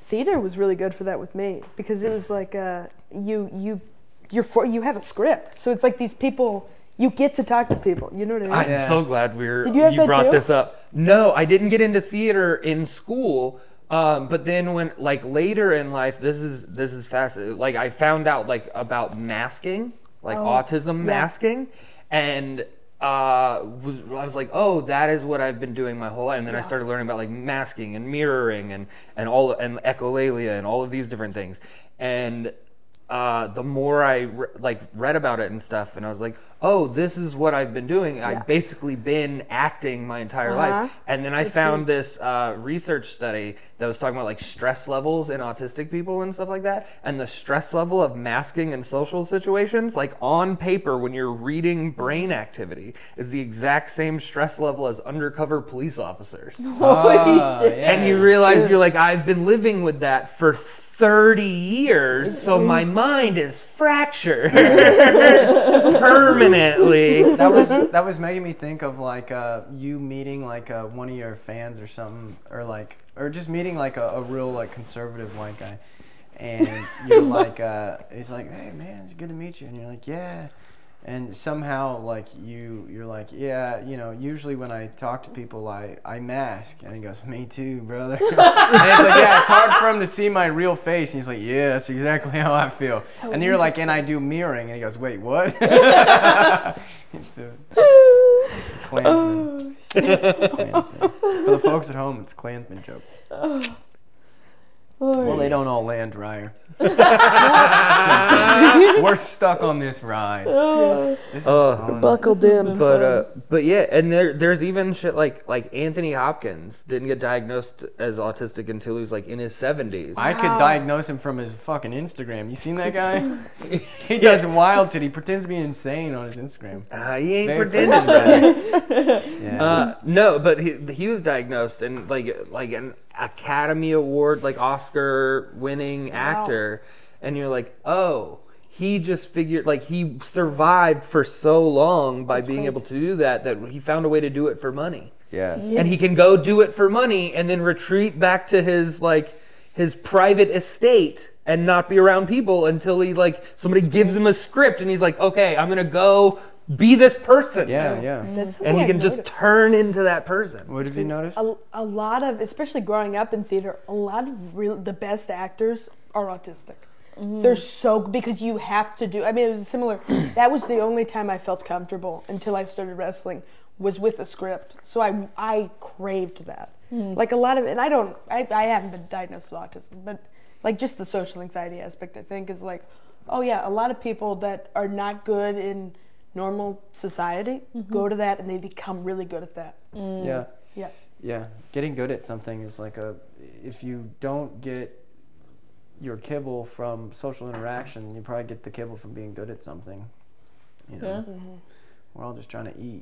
theater was really good for that with me because it was like you have a script, so it's like these people. You get to talk to people. You know what I mean? I'm so glad Did you have that brought too? this up. No, I didn't get into theater in school. But then when like later in life, this is fascinating. Like I found out like about masking, like autism masking, and I was like, oh, that is what I've been doing my whole life. And then I started learning about like masking and mirroring and echolalia and all of these different things. And the more I read about it and stuff, and I was like, oh, this is what I've been doing. I've basically been acting my entire life. And then I found this research study that was talking about like stress levels in autistic people and stuff like that. And the stress level of masking in social situations, like on paper when you're reading brain activity, is the exact same stress level as undercover police officers. Holy shit. And you realize you're like, I've been living with that for 30 years, so my mind is fractured permanently. That was making me think of like you meeting like one of your fans or something, or just meeting like a real like conservative white guy, and you're like he's like, hey man, it's good to meet you, and you're like, yeah. And somehow, like, you're like, yeah, you know, usually when I talk to people, I mask. And he goes, me too, brother. And it's like, yeah, it's hard for him to see my real face. And he's like, yeah, that's exactly how I feel. So and you're like, and I do mirroring. And he goes, wait, what? It's a Klansman. It's a Klansman. For the folks at home, it's a Klansman joke. Well, they don't all land drier. We're stuck on this ride. This is fun. Buckled in. But yeah, and there's even shit like Anthony Hopkins didn't get diagnosed as autistic until he was like in his 70s. I could diagnose him from his fucking Instagram. You seen that guy? He does wild shit. He pretends to be insane on his Instagram. He ain't very pretending that. Yeah. No, but he was diagnosed and like an Academy Award, like Oscar winning actor, and you're like, oh, he just figured, like, he survived for so long by being able to do that he found a way to do it for money. Yeah. And he can go do it for money and then retreat back to his private estate and not be around people until he somebody gives him a script and he's like, okay, I'm gonna go be this person. Yeah. And he can just turn into that person. What have you noticed? A lot of, especially growing up in theater, a lot of the best actors are autistic. They're so, because you have to do, I mean, it was similar, that was the only time I felt comfortable until I started wrestling, was with a script. So I craved that. Like a lot of, and I haven't been diagnosed with autism, but like just the social anxiety aspect, I think, is like, oh yeah, a lot of people that are not good in normal society go to that and they become really good at that. Yeah. Getting good at something is like if you don't get your kibble from social interaction, you probably get the kibble from being good at something. You know, we're all just trying to eat.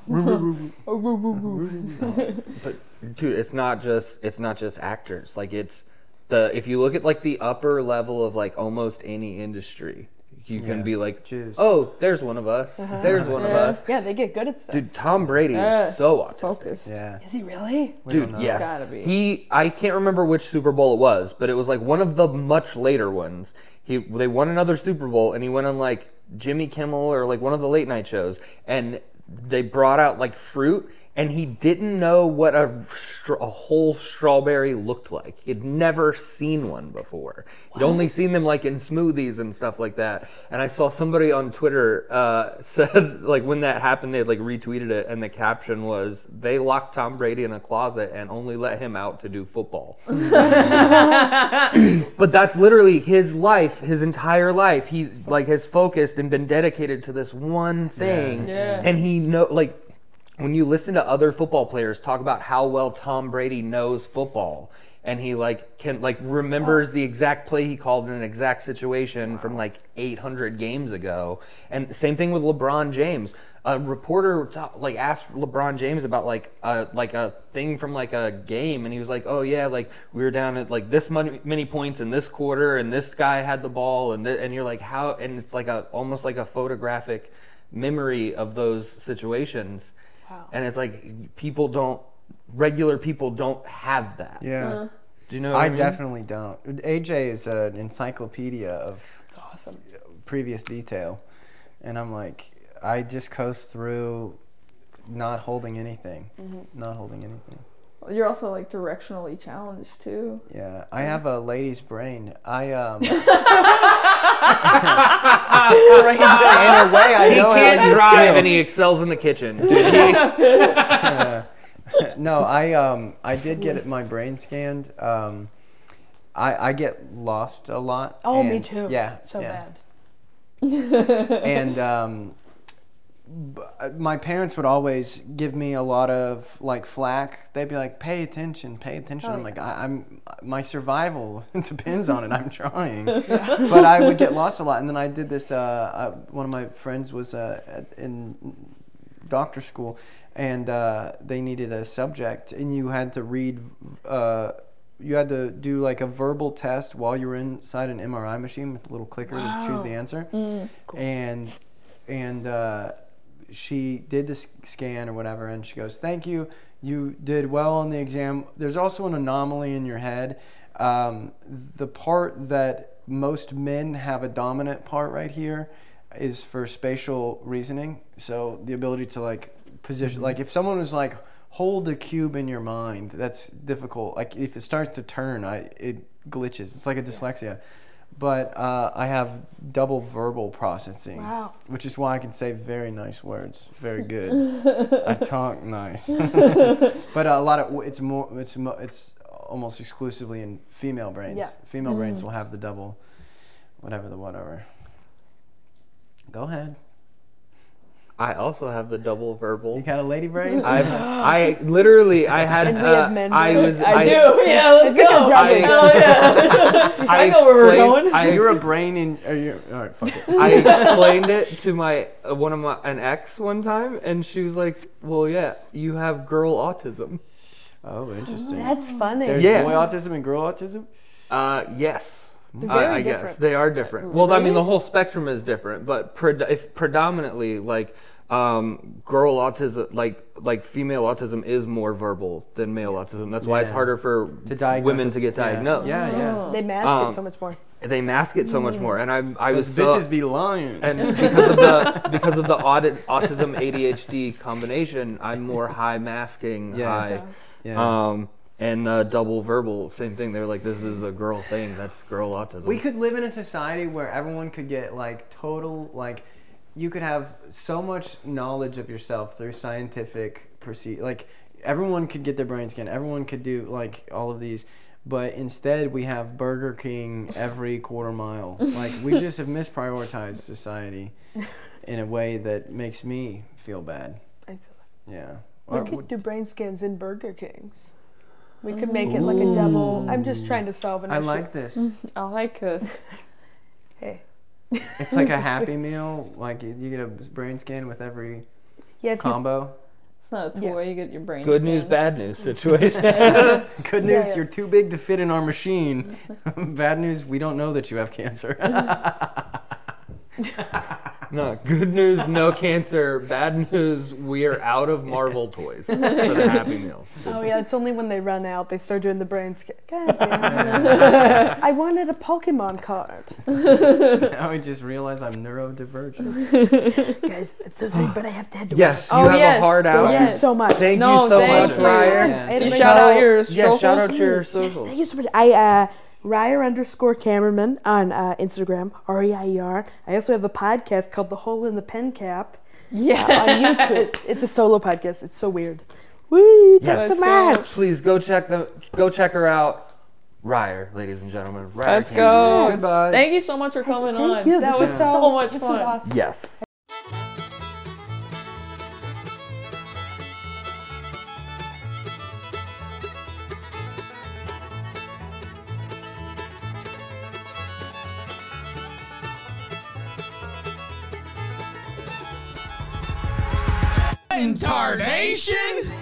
But dude, it's not just actors. Like if you look at like the upper level of like almost any industry, you can be like, oh, there's one of us. There's one of us. Yeah, they get good at stuff. Dude, Tom Brady is so autistic. Focused. Yeah. Is he really? Dude, yes. Gotta be. I can't remember which Super Bowl it was, but it was like one of the much later ones. They won another Super Bowl and he went on like Jimmy Kimmel or like one of the late night shows, and they brought out like fruit, and he didn't know what a whole strawberry looked like. He'd never seen one before. He'd only seen them like in smoothies and stuff like that. And I saw somebody on Twitter said like when that happened, they like retweeted it, and the caption was, "They locked Tom Brady in a closet and only let him out to do football." But that's literally his life, his entire life. He like has focused and been dedicated to this one thing, and he when you listen to other football players talk about how well Tom Brady knows football, and he can remembers the exact play he called in an exact situation from like 800 games ago. And same thing with LeBron James. A reporter asked LeBron James about like a thing from like a game, and he was like, oh yeah, like we were down at like this many points in this quarter, and this guy had the ball, and you're like, how? And it's like almost like a photographic memory of those situations. Wow. And it's like regular people don't have that. Yeah. Do you know what I I mean? definitely don't. AJ is an encyclopedia of It's awesome. previous detail, and I'm like, I just coast through, not holding anything, not holding anything. You're also like directionally challenged too. Yeah, I have a lady's brain. I in a way, I He know can't how you drive feel. and he excels in the kitchen. Dude, he, No, I did get my brain scanned. I get lost a lot. Oh, me and- too. Yeah, So yeah. bad. And my parents would always give me a lot of like flack. They'd be like, "Pay attention, pay attention." I'm like, I'm my survival depends on it. I'm trying, but I would get lost a lot. And then I did this. One of my friends was in doctor school, and they needed a subject, and you had to read. You had to do like a verbal test while you were inside an MRI machine with a little clicker to choose the answer. Cool. And she did the scan or whatever, and she goes, "Thank you. You did well on the exam. There's also an anomaly in your head. The part that most men have a dominant part right here is for spatial reasoning. So the ability to like position, like if someone was like, hold a cube in your mind, that's difficult. Like if it starts to turn, it glitches. It's like a dyslexia. But I have double verbal processing, Wow. which is why I can say very nice words. Very good. I talk nice. But a lot of it's almost exclusively in female brains. Yeah. Female brains will have the double, whatever. Go ahead. I also have the double You verbal. got a lady brain? I had And we have men I brains. was I do. Yeah, let's go. I- Hell yeah. I know where we're going. You're a brain in. All right, fuck it. I explained it to my an ex one time, and she was like, "Well, yeah, you have girl autism." Oh, interesting. That's funny. There's Yeah. boy autism and girl autism? Yes. They're very I guess different. they are different. Well, I mean, the whole spectrum is different, but if predominantly like girl autism, like female autism is more verbal than male autism. That's why it's Yeah. harder for diagnose women it. to get Yeah. diagnosed. Yeah. They mask it so much more. They mask it so much more, and I was Those so, bitches be lying. and because of the autism ADHD combination, I'm more high masking, Yes. high. Yeah. And double verbal, same thing. They're like, this is a girl thing. That's girl autism. We could live in a society where everyone could get like total, like you could have so much knowledge of yourself through scientific like everyone could get their brain scanned. Everyone could do like all of these. But instead we have Burger King every quarter mile. Like we just have misprioritized society in a way that makes me feel bad. I feel Yeah. We could do brain scans in Burger Kings. We could make it like a double. I'm just trying to solve an I issue. like this. I like this. Hey. It's like a Happy Meal. Like you get a brain scan with every Yeah, if you, combo. It's not a toy. You get your brain. Good news, scanned. bad news situation. Good news, yeah. you're too big to fit in our machine. Bad news, we don't know that you have cancer. No, good news, no cancer. Bad news, we are out of Marvel toys for the Happy Meal. oh yeah, it's only when they run out they start doing the brain scan. God damn it. I wanted a Pokemon card. Now I just realize I'm neurodivergent. Guys, I'm so sorry, but I have to head to Yes, you Oh, have yes. a heart out. work. Thank you so much. Thank No, you so thank much, you. Ryer. Yeah. Hey, You my shout out your Yeah, socials. shout out to your Yes, socials. thank you so much. I Ryer_cameraman on Instagram, REIER. I also have a podcast called The Hole in the Pen Cap Yeah. on YouTube. It's a solo podcast. It's so weird. Woo! Thanks so Let's go. much. Please go check her out. Ryer, ladies and gentlemen. Ryer Let's King. go. Goodbye. Thank you so much for coming on. Thank you. That This was so much this fun. was awesome. Yes. Tardation?